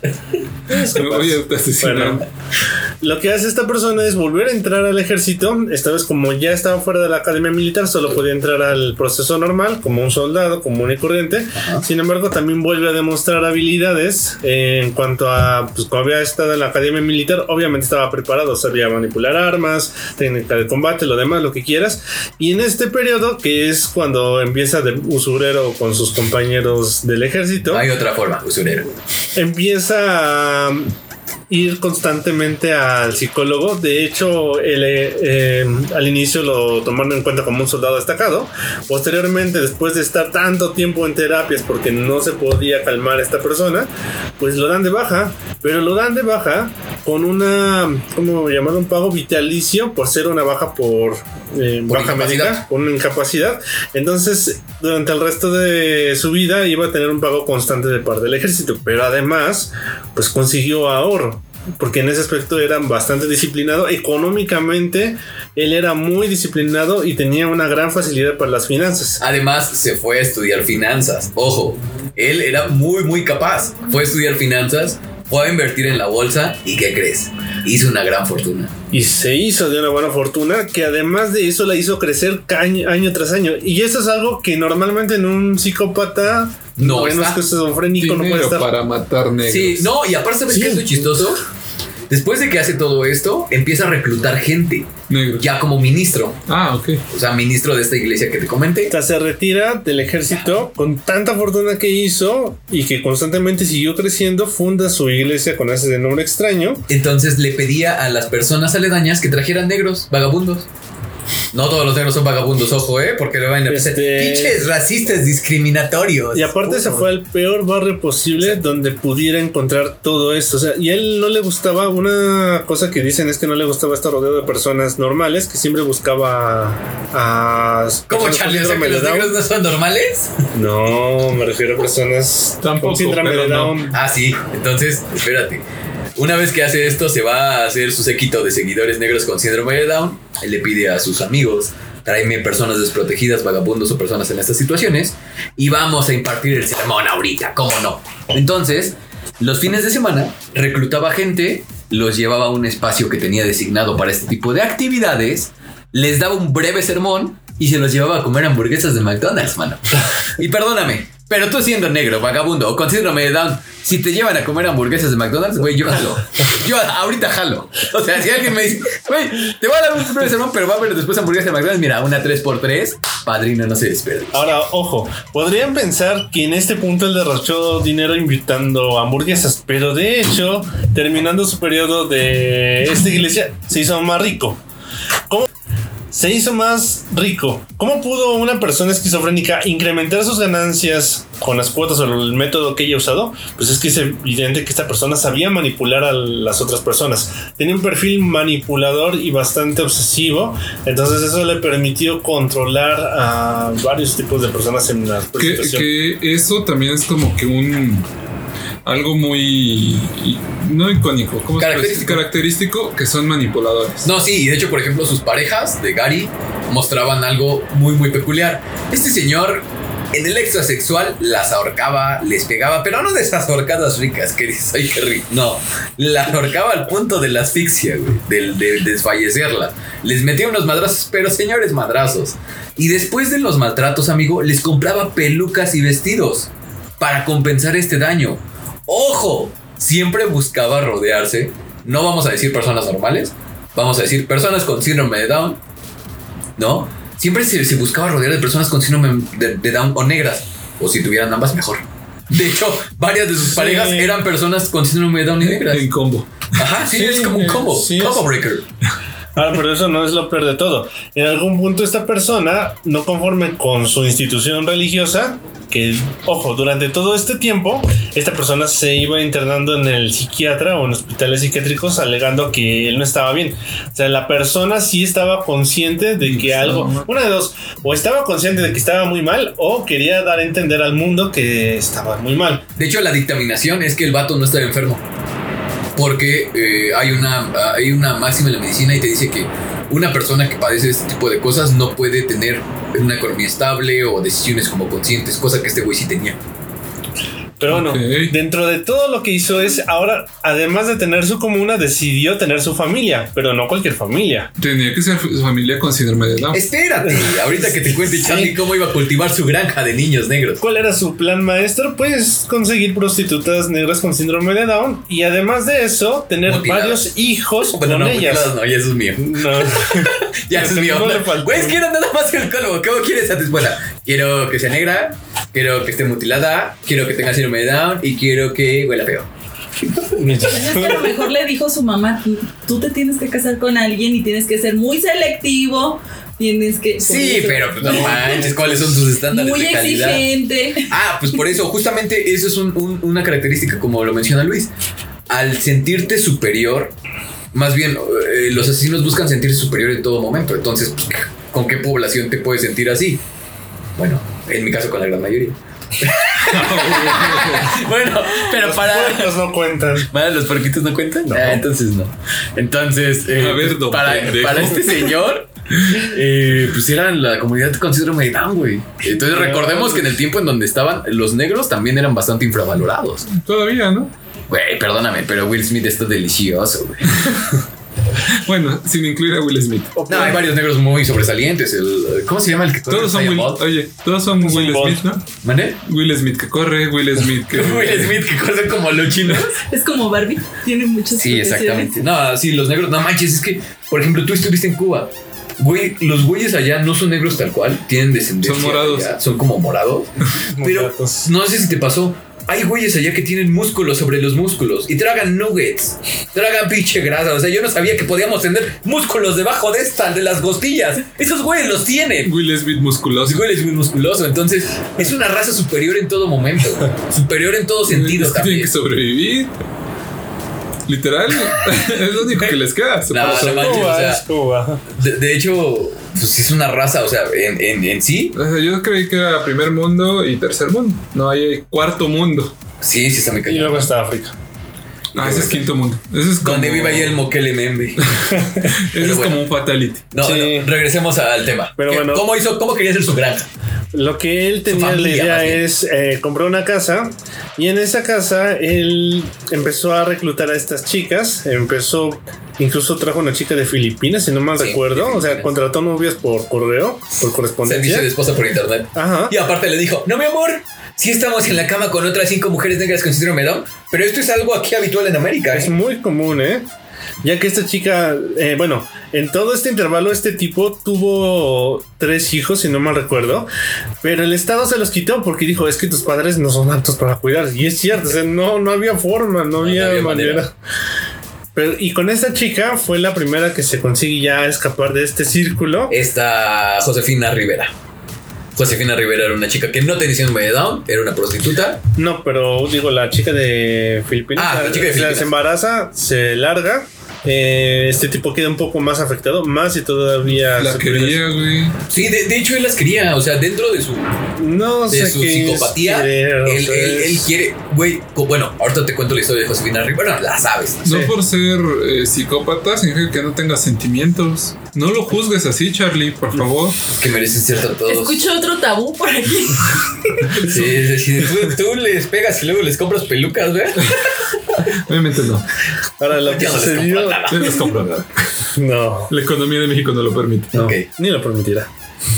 Oye, te asesinaron. Bueno, lo que hace esta persona es volver a entrar al ejército. Esta vez, como ya estaba fuera de la academia militar, solo podía entrar al proceso normal, como un soldado común y corriente. Ajá. Sin embargo, también vuelve a demostrar habilidades eh, en cuanto a, pues como había estado en la academia militar, obviamente estaba preparado, sabía manipular armas, técnica de combate, lo demás, lo que quieras. Y en este periodo, que es cuando empieza de usurero con sus compañeros del ejército, No hay otra forma, usurero. empieza a ir constantemente al psicólogo. De hecho, él, eh, eh, al inicio lo tomaron en cuenta como un soldado destacado. Posteriormente, después de estar tanto tiempo en terapias porque no se podía calmar a esta persona, pues lo dan de baja. Pero lo dan de baja con una, ¿cómo llamarlo? Un pago vitalicio por ser una baja por, eh, Por baja incapacidad. médica, por una incapacidad. Entonces, durante el resto de su vida iba a tener un pago constante de parte del ejército. Pero además, pues consiguió ahorro, porque en ese aspecto era bastante disciplinado. Económicamente, él era muy disciplinado y tenía una gran facilidad para las finanzas. Además, se fue a estudiar finanzas. Ojo, él era muy, muy capaz. Fue a estudiar finanzas, fue a invertir en la bolsa y ¿qué crees? Hizo una gran fortuna. Y se hizo de una buena fortuna, que además de eso la hizo crecer año, año tras año. Y eso es algo que normalmente en un psicópata, No bueno, está. es que es esquizofrénico, no puede Dinero estar. para matar negros. Sí, no, y aparte, ¿sabes Sí. qué es lo chistoso? Después de que hace todo esto, empieza a reclutar gente, Negros. ya como ministro. Ah, ok. O sea, ministro de esta iglesia que te comenté. O sea, se retira del ejército con tanta fortuna que hizo y que constantemente siguió creciendo. Funda su iglesia con ese de nombre extraño. Entonces le pedía a las personas aledañas que trajeran negros, vagabundos. No todos los negros son vagabundos, ojo, ¿eh? Porque le van a empezar. Este- Pinches racistas discriminatorios. Y aparte se fue al peor barrio posible donde pudiera encontrar todo esto. O sea, y a él no le gustaba, una cosa que dicen es que no le gustaba estar rodeado de personas normales, que siempre buscaba a... ¿Cómo, personas con Charlie? O sea, síndrome que de los Down. negros no son normales. No, me refiero a personas Tampoco, con síndrome pero de no. Down. Ah, sí. Entonces, espérate. Una vez que hace esto, se va a hacer su séquito de seguidores negros con síndrome de Down. Él le pide a sus amigos: tráeme personas desprotegidas, vagabundos o personas en estas situaciones, y vamos a impartir el sermón ahorita, ¿cómo no? Entonces, los fines de semana reclutaba gente, los llevaba a un espacio que tenía designado para este tipo de actividades, les daba un breve sermón y se los llevaba a comer hamburguesas de McDonald's, mano. Y perdóname, pero tú siendo negro, vagabundo o con síndrome de Down, si te llevan a comer hamburguesas de McDonald's, güey, yo jalo. Yo ahorita jalo. O sea, si alguien me dice, güey, te voy a dar un breve sermón, pero va a haber después hamburguesas de McDonald's, mira, una tres por tres, padrino, no se desperdicia. Ahora, ojo, podrían pensar que en este punto él derrochó dinero invitando hamburguesas, pero de hecho, terminando su periodo de esta iglesia, se hizo más rico. ¿Cómo? Se hizo más rico. ¿Cómo pudo una persona esquizofrénica incrementar sus ganancias con las cuotas o el método que ella ha usado? Pues es que es evidente que esta persona sabía manipular a las otras personas. Tenía un perfil manipulador y bastante obsesivo. Entonces eso le permitió controlar a varios tipos de personas en la Que, situación. que eso también es como que un algo muy no icónico, ¿cómo se puede decir? Característico. Característico, que son manipuladores. No, sí, y de hecho, por ejemplo, sus parejas de Gary mostraban algo muy, muy peculiar. Este señor en el extrasexual las ahorcaba, les pegaba, pero no de esas ahorcadas ricas que dices, ay, qué rico. No, las ahorcaba al punto de la asfixia, güey, de, de, de desfallecerlas. Les metía unos madrazos, pero señores madrazos. Y después de los maltratos, amigo, les compraba pelucas y vestidos para compensar este daño. ¡Ojo! Siempre buscaba rodearse, no vamos a decir personas normales, vamos a decir personas con síndrome de Down, ¿no? Siempre se, se buscaba rodear de personas con síndrome de, de Down o negras, o si tuvieran ambas, mejor. De hecho, varias de sus Sí. parejas eran personas con síndrome de Down y negras. En combo. Ajá, sí, Sí, es como un combo. sí, combo es- breaker. Ah, pero eso no es lo peor de todo. En algún punto esta persona, no conforme con su institución religiosa, que, ojo, durante todo este tiempo, esta persona se iba internando en el psiquiatra o en hospitales psiquiátricos alegando que él no estaba bien. O sea, la persona sí estaba consciente de que algo, una de dos, o estaba consciente de que estaba muy mal o quería dar a entender al mundo que estaba muy mal. De hecho, la dictaminación es que el vato no estaba enfermo. Porque eh, hay, una, hay una máxima en la medicina y te dice que una persona que padece este tipo de cosas no puede tener una economía estable o decisiones como conscientes, cosa que este güey sí tenía. Pero bueno, Ok. dentro de todo lo que hizo es, ahora, además de tener su comuna, decidió tener su familia, pero no cualquier familia. Tenía que ser su familia con síndrome de Down. Espérate, ahorita que te cuente Charlie cómo iba a cultivar su granja de niños negros. ¿Cuál era su plan maestro? Pues conseguir prostitutas negras con síndrome de Down y además de eso, tener Mutiladas. varios hijos Bueno, con no, ellas. mutiladas no, ya eso es mío. No. Ya eso es mío. No le faltó. Güey, es que era nada más el colmo. ¿Cómo quieres a tu esposa? Quiero que sea negra, quiero que esté mutilada, quiero que tenga síndrome de Down y quiero que huela feo. Pues es que a lo mejor le dijo su mamá, tú, tú te tienes que casar con alguien y tienes que ser muy selectivo, tienes que... Sí, pero pues no manches, ¿cuáles son tus estándares muy de calidad? exigente. Ah, pues por eso, justamente eso es un- un- una característica, como lo menciona Luis. Al sentirte superior, más bien, eh, los asesinos buscan sentirse superior en todo momento. Entonces, pues, ¿con qué población te puedes sentir así? Bueno, en mi caso con la gran mayoría. Bueno, pero Los para... puercos no cuentan. ¿Para los porquitos no cuentan? No. Ah, entonces no. Entonces, eh, A ver, don para, pendejo. para este señor, eh, pues eran la comunidad con síndrome de Down, güey. Entonces recordemos que en el tiempo en donde estaban los negros también eran bastante infravalorados. Todavía, ¿no? Güey, perdóname, pero Will Smith está delicioso, güey. Bueno, sin incluir a Will Smith. No, hay varios negros muy sobresalientes. El, ¿cómo se llama el que corre? Todos son Usain Will, Bolt? oye, todos son Usain Will Bolt. Smith, ¿no? ¿Mané? Will Smith que corre, Will Smith que... Will Smith que corre como los chinos. Es como Barbie, tiene muchas Sí, profesiones. exactamente. No, sí, los negros, no manches, es que, por ejemplo, tú estuviste en Cuba. Güey, los güeyes allá no son negros tal cual, tienen descendencia. Son morados. allá, son como morados. Pero Morados. no sé si te pasó. Hay güeyes allá que tienen músculos sobre los músculos y tragan nuggets, tragan pinche grasa. O sea, yo no sabía que podíamos tener músculos debajo de esta, de las costillas. Esos güeyes los tienen. Will Smith musculoso. Los güeyes muy musculoso. Entonces, es una raza superior en todo momento. Superior en todo sentido Es que tienen también. que sobrevivir. Literal, es lo único que les queda. No, no manches, Cuba, o sea, es Cuba. De, de hecho, pues sí es una raza, o sea, en, en, en sí, O sea, yo creí que era primer mundo y tercer mundo. No, ahí hay cuarto mundo. sí, sí está muy Y cañón. luego está África. Ah, ese es quinto mundo. Ese es como, Donde viva ahí el Mokele Membe. ese es bueno. como un fatality. No, Sí. no, regresemos al tema. Pero ¿Qué- bueno. ¿Cómo hizo, cómo quería hacer su granja? Lo que él tenía familia, la idea más bien. es eh, comprar una casa y en esa casa él empezó a reclutar a estas chicas, empezó, incluso trajo una chica de Filipinas, si no mal Sí, recuerdo, de o sea, Filipinas. contrató novias por correo, por Servicio correspondencia. de esposa por internet. Ajá. Y aparte le dijo, no mi amor, sí estamos en la cama con otras cinco mujeres negras con síndrome de Down, pero esto es algo aquí habitual en América. Es ¿eh? muy común, ¿eh? Ya que esta chica, eh, bueno, en todo este intervalo este tipo tuvo tres hijos, si no mal recuerdo, pero el Estado se los quitó porque dijo, es que tus padres no son aptos para cuidar. Y es cierto, o sea, no, no había forma, no, había, había manera. manera. Pero, y con esta chica fue la primera que se consigue ya escapar de este círculo. Esta Josefina Rivera. Josefina Rivera era una chica que no tenía síndrome de Down, era una prostituta. No, pero digo, la chica de Filipinas, Ah, la chica de se- Filipinas. se embaraza, se larga. Eh, este tipo queda un poco más afectado, más y todavía La se quería, güey. Sí, de, de hecho él las quería, o sea, dentro de su no de sé su qué es psicopatía, querer, o él, sea, él- él es- quiere, güey, co- bueno, ahorita te cuento la historia de Josefina Rivera, bueno, la sabes. No Sí. por ser eh, psicópata significa que no tenga sentimientos. No lo juzgues así, Charlie, por favor. Que merecen ser tratados. Escucho otro tabú por aquí. Sí, es decir, tú, tú les pegas y luego les compras pelucas, ¿verdad? Obviamente no. Ahora lo que Ya no les sucedió, compro nada. No les compro nada. no, La economía de México no lo permite. no, Ok. ni lo permitirá.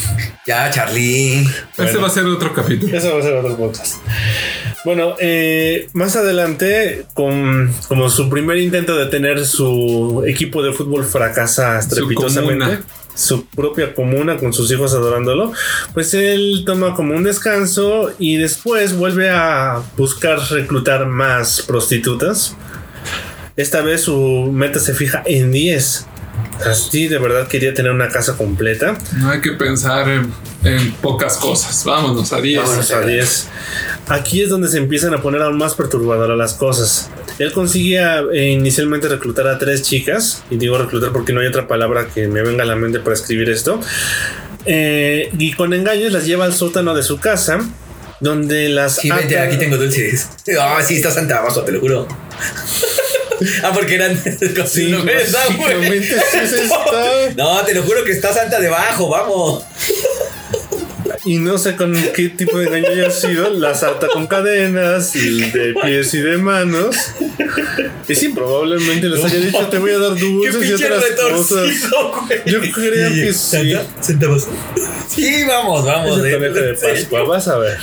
Ya, Charlie. Ese Bueno. va a ser otro capítulo. Eso va a ser otro podcast. Bueno, eh, más adelante, con como su primer intento de tener su equipo de fútbol fracasa estrepitosamente, comuna. su propia comuna con sus hijos adorándolo, pues él toma como un descanso y después vuelve a buscar reclutar más prostitutas. Esta vez su meta se fija en diez. Así de verdad quería tener una casa completa. No hay que pensar en, en pocas cosas. Vámonos a diez. Vámonos a diez. Aquí es donde se empiezan a poner aún más perturbadoras las cosas. Él consigue eh, inicialmente reclutar a tres chicas. Y digo reclutar porque no hay otra palabra que me venga a la mente para escribir esto. Eh, y con engaños las lleva al sótano de su casa, donde las Sí, vente, ata- aquí tengo dulces. Ah, sí, está Santa abajo, te lo juro. Ah, porque eran. Sí, no, ¿verdad, güey? básicamente sí está. No, te lo juro que está Santa debajo, vamos. Y no sé con qué tipo de engaño haya sido. Las ata con cadenas y de pies y de manos. Y sí, probablemente les haya dicho: te voy a dar dulces y otras cosas. Yo creo que sí. Santa, Santa abajo. Sí, vamos, vamos. Es el eh. conejo de Pascua, vas a ver.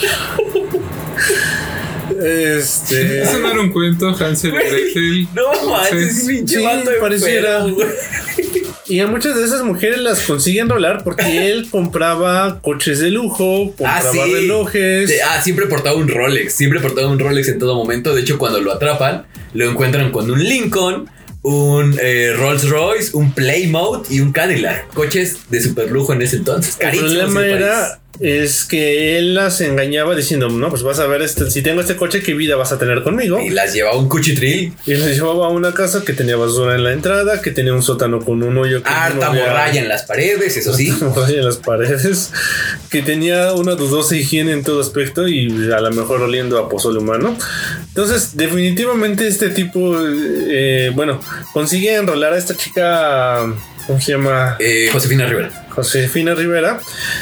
Este. Eso no era un cuento, Hansel y Gretel. No manches, Sí, pinche sí, vato pareciera. enfermo, güey. Y a muchas de esas mujeres las consigue enrolar porque él compraba coches de lujo, compraba Ah, sí. relojes. De- Ah, siempre portaba un Rolex. Siempre portaba un Rolex en todo momento. De hecho, cuando lo atrapan, lo encuentran con un Lincoln, un eh, Rolls Royce, un Plymouth y un Cadillac. Coches de super lujo en ese entonces. El Carísimos problema en el era país. es que él las engañaba diciendo: no, pues vas a ver este, si tengo este coche, ¿qué vida vas a tener conmigo? Y las llevaba a un cuchitril. Y les llevaba a una casa que tenía basura en la entrada, que tenía un sótano con un hoyo que Harta no había- morralla en las paredes, eso sí. morralla en las paredes, que tenía una dudosa higiene en todo aspecto y a lo mejor oliendo a pozole humano. Entonces, definitivamente este tipo, eh, bueno, consigue enrolar a esta chica, ¿cómo se llama? Eh, Josefina Rivera. Josefina Rivera.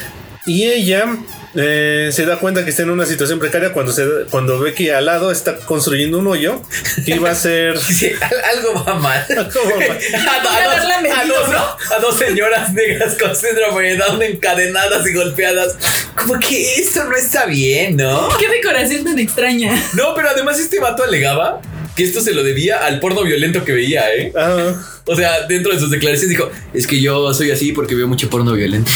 Y ella eh, se da cuenta que está en una situación precaria cuando, se, cuando ve que al lado está construyendo un hoyo que iba a ser... Sí, al- algo va mal. ¿Cómo va? A, a haberla dos, a, medido, dos, ¿no? a dos señoras negras con síndrome de Down encadenadas y golpeadas. Como que eso no está bien, ¿no? Qué decoración tan extraña. No, pero además este vato alegaba que esto se lo debía al porno violento que veía, ¿eh? Ah, O sea, dentro de sus declaraciones dijo: es que yo soy así porque veo mucho porno violento.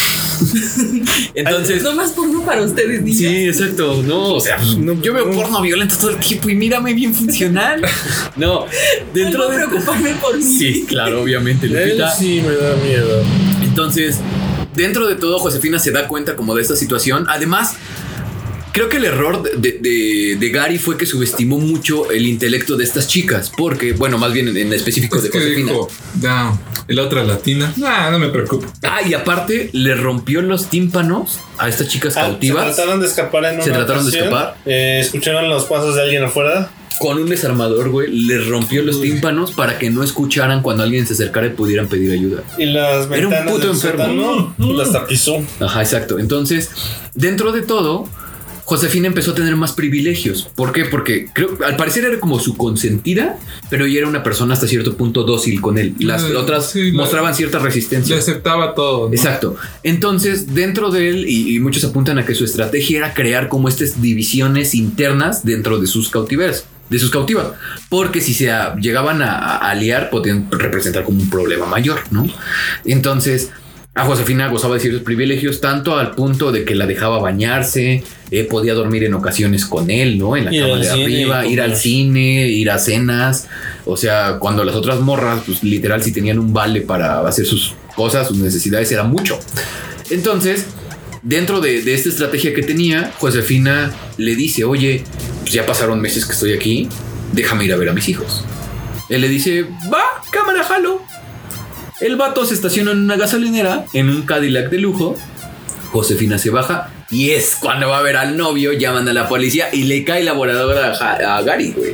Entonces... No más porno para ustedes, niños. Sí, exacto. No, o sea, No, yo veo no. porno violento todo el tiempo y mírame bien funcional. No, dentro ¿Puedo de... preocuparme por mí? Sí, claro, obviamente, él Lupita. sí me da miedo. Entonces, dentro de todo, Josefina se da cuenta como de esta situación. Además, creo que el error de, de, de Gary fue que subestimó mucho el intelecto de estas chicas. Porque, bueno, más bien en, en específico Es de que Josefina. dijo, no, y la otra latina. Nah, no me preocupo. Ah, y aparte, le rompió los tímpanos a estas chicas Ah, cautivas. se trataron de escapar en una Se trataron de ocasión. escapar. Eh, escucharon los pasos de alguien afuera. Con un desarmador, güey, les rompió los tímpanos para que no escucharan cuando alguien se acercara y pudieran pedir ayuda. Y las Era un ventanas puto del enfermo. sótano las tapizó. Ajá, exacto. Entonces, dentro de todo, Josefina empezó a tener más privilegios. ¿Por qué? Porque creo, al parecer era como su consentida, pero ella era una persona hasta cierto punto dócil con él. Las Eh, otras sí, la- mostraban cierta Le resistencia. aceptaba todo, ¿no? Exacto. Entonces, dentro de él, y, y muchos apuntan a que su estrategia era crear como estas divisiones internas dentro de sus cautiveras, de sus cautivas, porque si se a- llegaban a, a aliar, podían representar como un problema mayor, ¿no? Entonces, a Josefina gozaba de ciertos privilegios, tanto al punto de que la dejaba bañarse, eh, podía dormir en ocasiones con él, ¿no? En la Ir cama al de cine, arriba, ir al comer. cine, ir a cenas. O sea, cuando las otras morras, pues literal, si tenían un vale para hacer sus cosas, sus necesidades, era mucho. Entonces, dentro de, de esta estrategia que tenía, Josefina le dice: oye, pues ya pasaron meses que estoy aquí, déjame ir a ver a mis hijos. Él le dice: va, cámara, jalo. El vato se estaciona en una gasolinera, en un Cadillac de lujo. Josefina se baja y es cuando va a ver al novio, llaman a la policía y le cae la voladora a, a Gary, güey.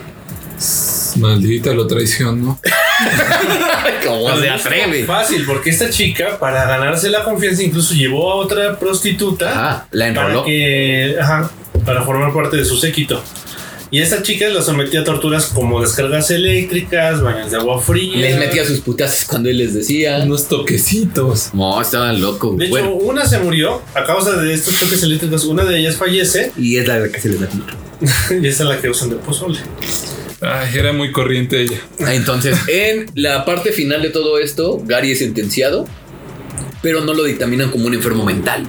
Maldita lo traicionó. ¿Cómo se atreve? Fácil, porque esta chica, para ganarse la confianza, incluso llevó a otra prostituta Ajá, la para enroló. que, ajá, para formar parte de su séquito. Y esta chica la sometía a torturas como descargas eléctricas, baños de agua fría. Les metía sus putazos cuando él les decía. Unos toquecitos. No, estaban locos. De hecho, Bueno, una se murió a causa de estos choques eléctricos. Una de ellas fallece y es la que se les da culpa. y esa es la que usan de pozole. Ay, era muy corriente ella. Entonces, en la parte final de todo esto, Gary es sentenciado, pero no lo dictaminan como un enfermo mental.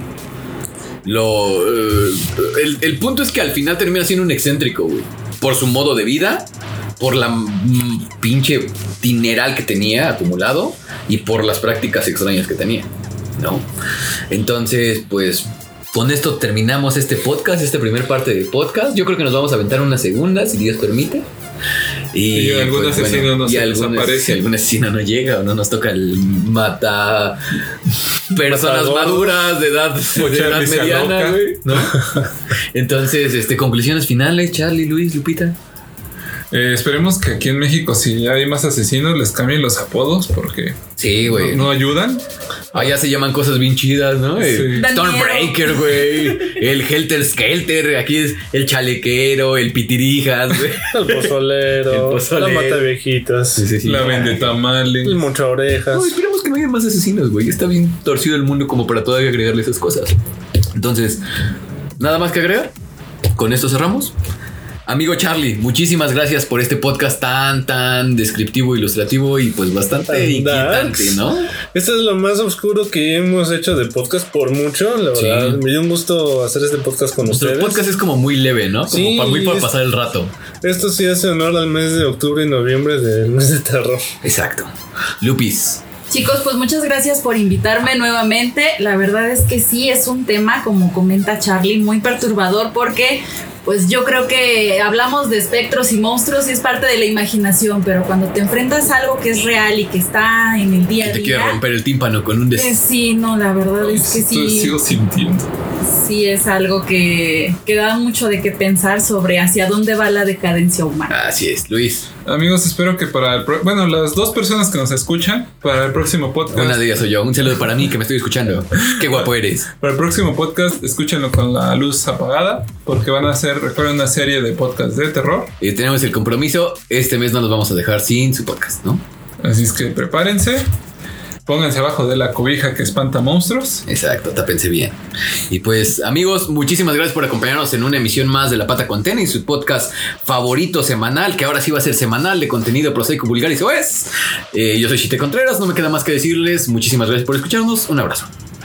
Lo, uh, el, el punto es que al final termina siendo un excéntrico, güey. Por su modo de vida, por la mm, pinche dineral que tenía acumulado y por las prácticas extrañas que tenía, ¿no? Entonces, pues, con esto terminamos este podcast, esta primera parte del podcast. Yo creo que nos vamos a aventar una segunda, si Dios permite. Y, y algún pues, asesino bueno, no y se algún, desaparece. si algún asesino no llega o no nos toca el mata personas Matador. maduras de edad, de edad risa mediana, loca. güey, ¿no? Entonces, este, conclusiones finales, Charlie, Luis, Lupita. Eh, esperemos que aquí en México, si hay más asesinos, les cambien los apodos porque Sí, güey. no, no ayudan. Allá se llaman cosas bien chidas, ¿no? Sí. El Dan Stormbreaker, güey. El Helter Skelter. Aquí es el chalequero, el pitirijas, güey. El pozolero, El pozolero. la mata viejitas, Sí, sí, sí. La vende tamales. el moncha orejas. No, esperemos que no haya más asesinos, güey. Está bien torcido el mundo como para todavía agregarle esas cosas. Entonces, nada más que agregar. Con esto cerramos. Amigo Charlie, muchísimas gracias por este podcast tan, tan descriptivo, ilustrativo y pues bastante Tan inquietante, darks. ¿no? Esto es lo más oscuro que hemos hecho de podcast por mucho, la Sí. verdad. Me dio un gusto hacer este podcast con Nuestro ustedes. podcast es como muy leve, ¿no? Como Sí, para, muy para es- pasar el rato. Esto sí hace honor al mes de octubre y noviembre del mes de terror. Exacto. Lupis. Chicos, pues muchas gracias por invitarme nuevamente. La verdad es que sí es un tema, como comenta Charlie, muy perturbador porque pues yo creo que hablamos de espectros y monstruos y es parte de la imaginación, pero cuando te enfrentas a algo que es real y que está en el día a Te quiero día, romper el tímpano con un des... eh, sí, no, la verdad es que Estoy- sí, Sigo sintiendo. sí es algo que, que da mucho de qué pensar sobre hacia dónde va la decadencia humana. Así es, Luis. Amigos, espero que para el pro- bueno, las dos personas que nos escuchan, para el próximo podcast, Una de ellas soy yo. Un saludo para mí que me estoy escuchando. Qué guapo eres. para el próximo podcast, escúchenlo con la luz apagada, porque van a hacer, recuerden, una serie de podcasts de terror. Y tenemos el compromiso. Este mes no los vamos a dejar sin su podcast, ¿no? Así es que prepárense, pónganse abajo de la cobija que espanta monstruos. Exacto, tápense bien. Y pues, amigos, muchísimas gracias por acompañarnos en una emisión más de La Pata con Tenis, su podcast favorito semanal, que ahora sí va a ser semanal de contenido prosaico, vulgar y soez. Eh, yo soy Chite Contreras, no me queda más que decirles muchísimas gracias por escucharnos. Un abrazo.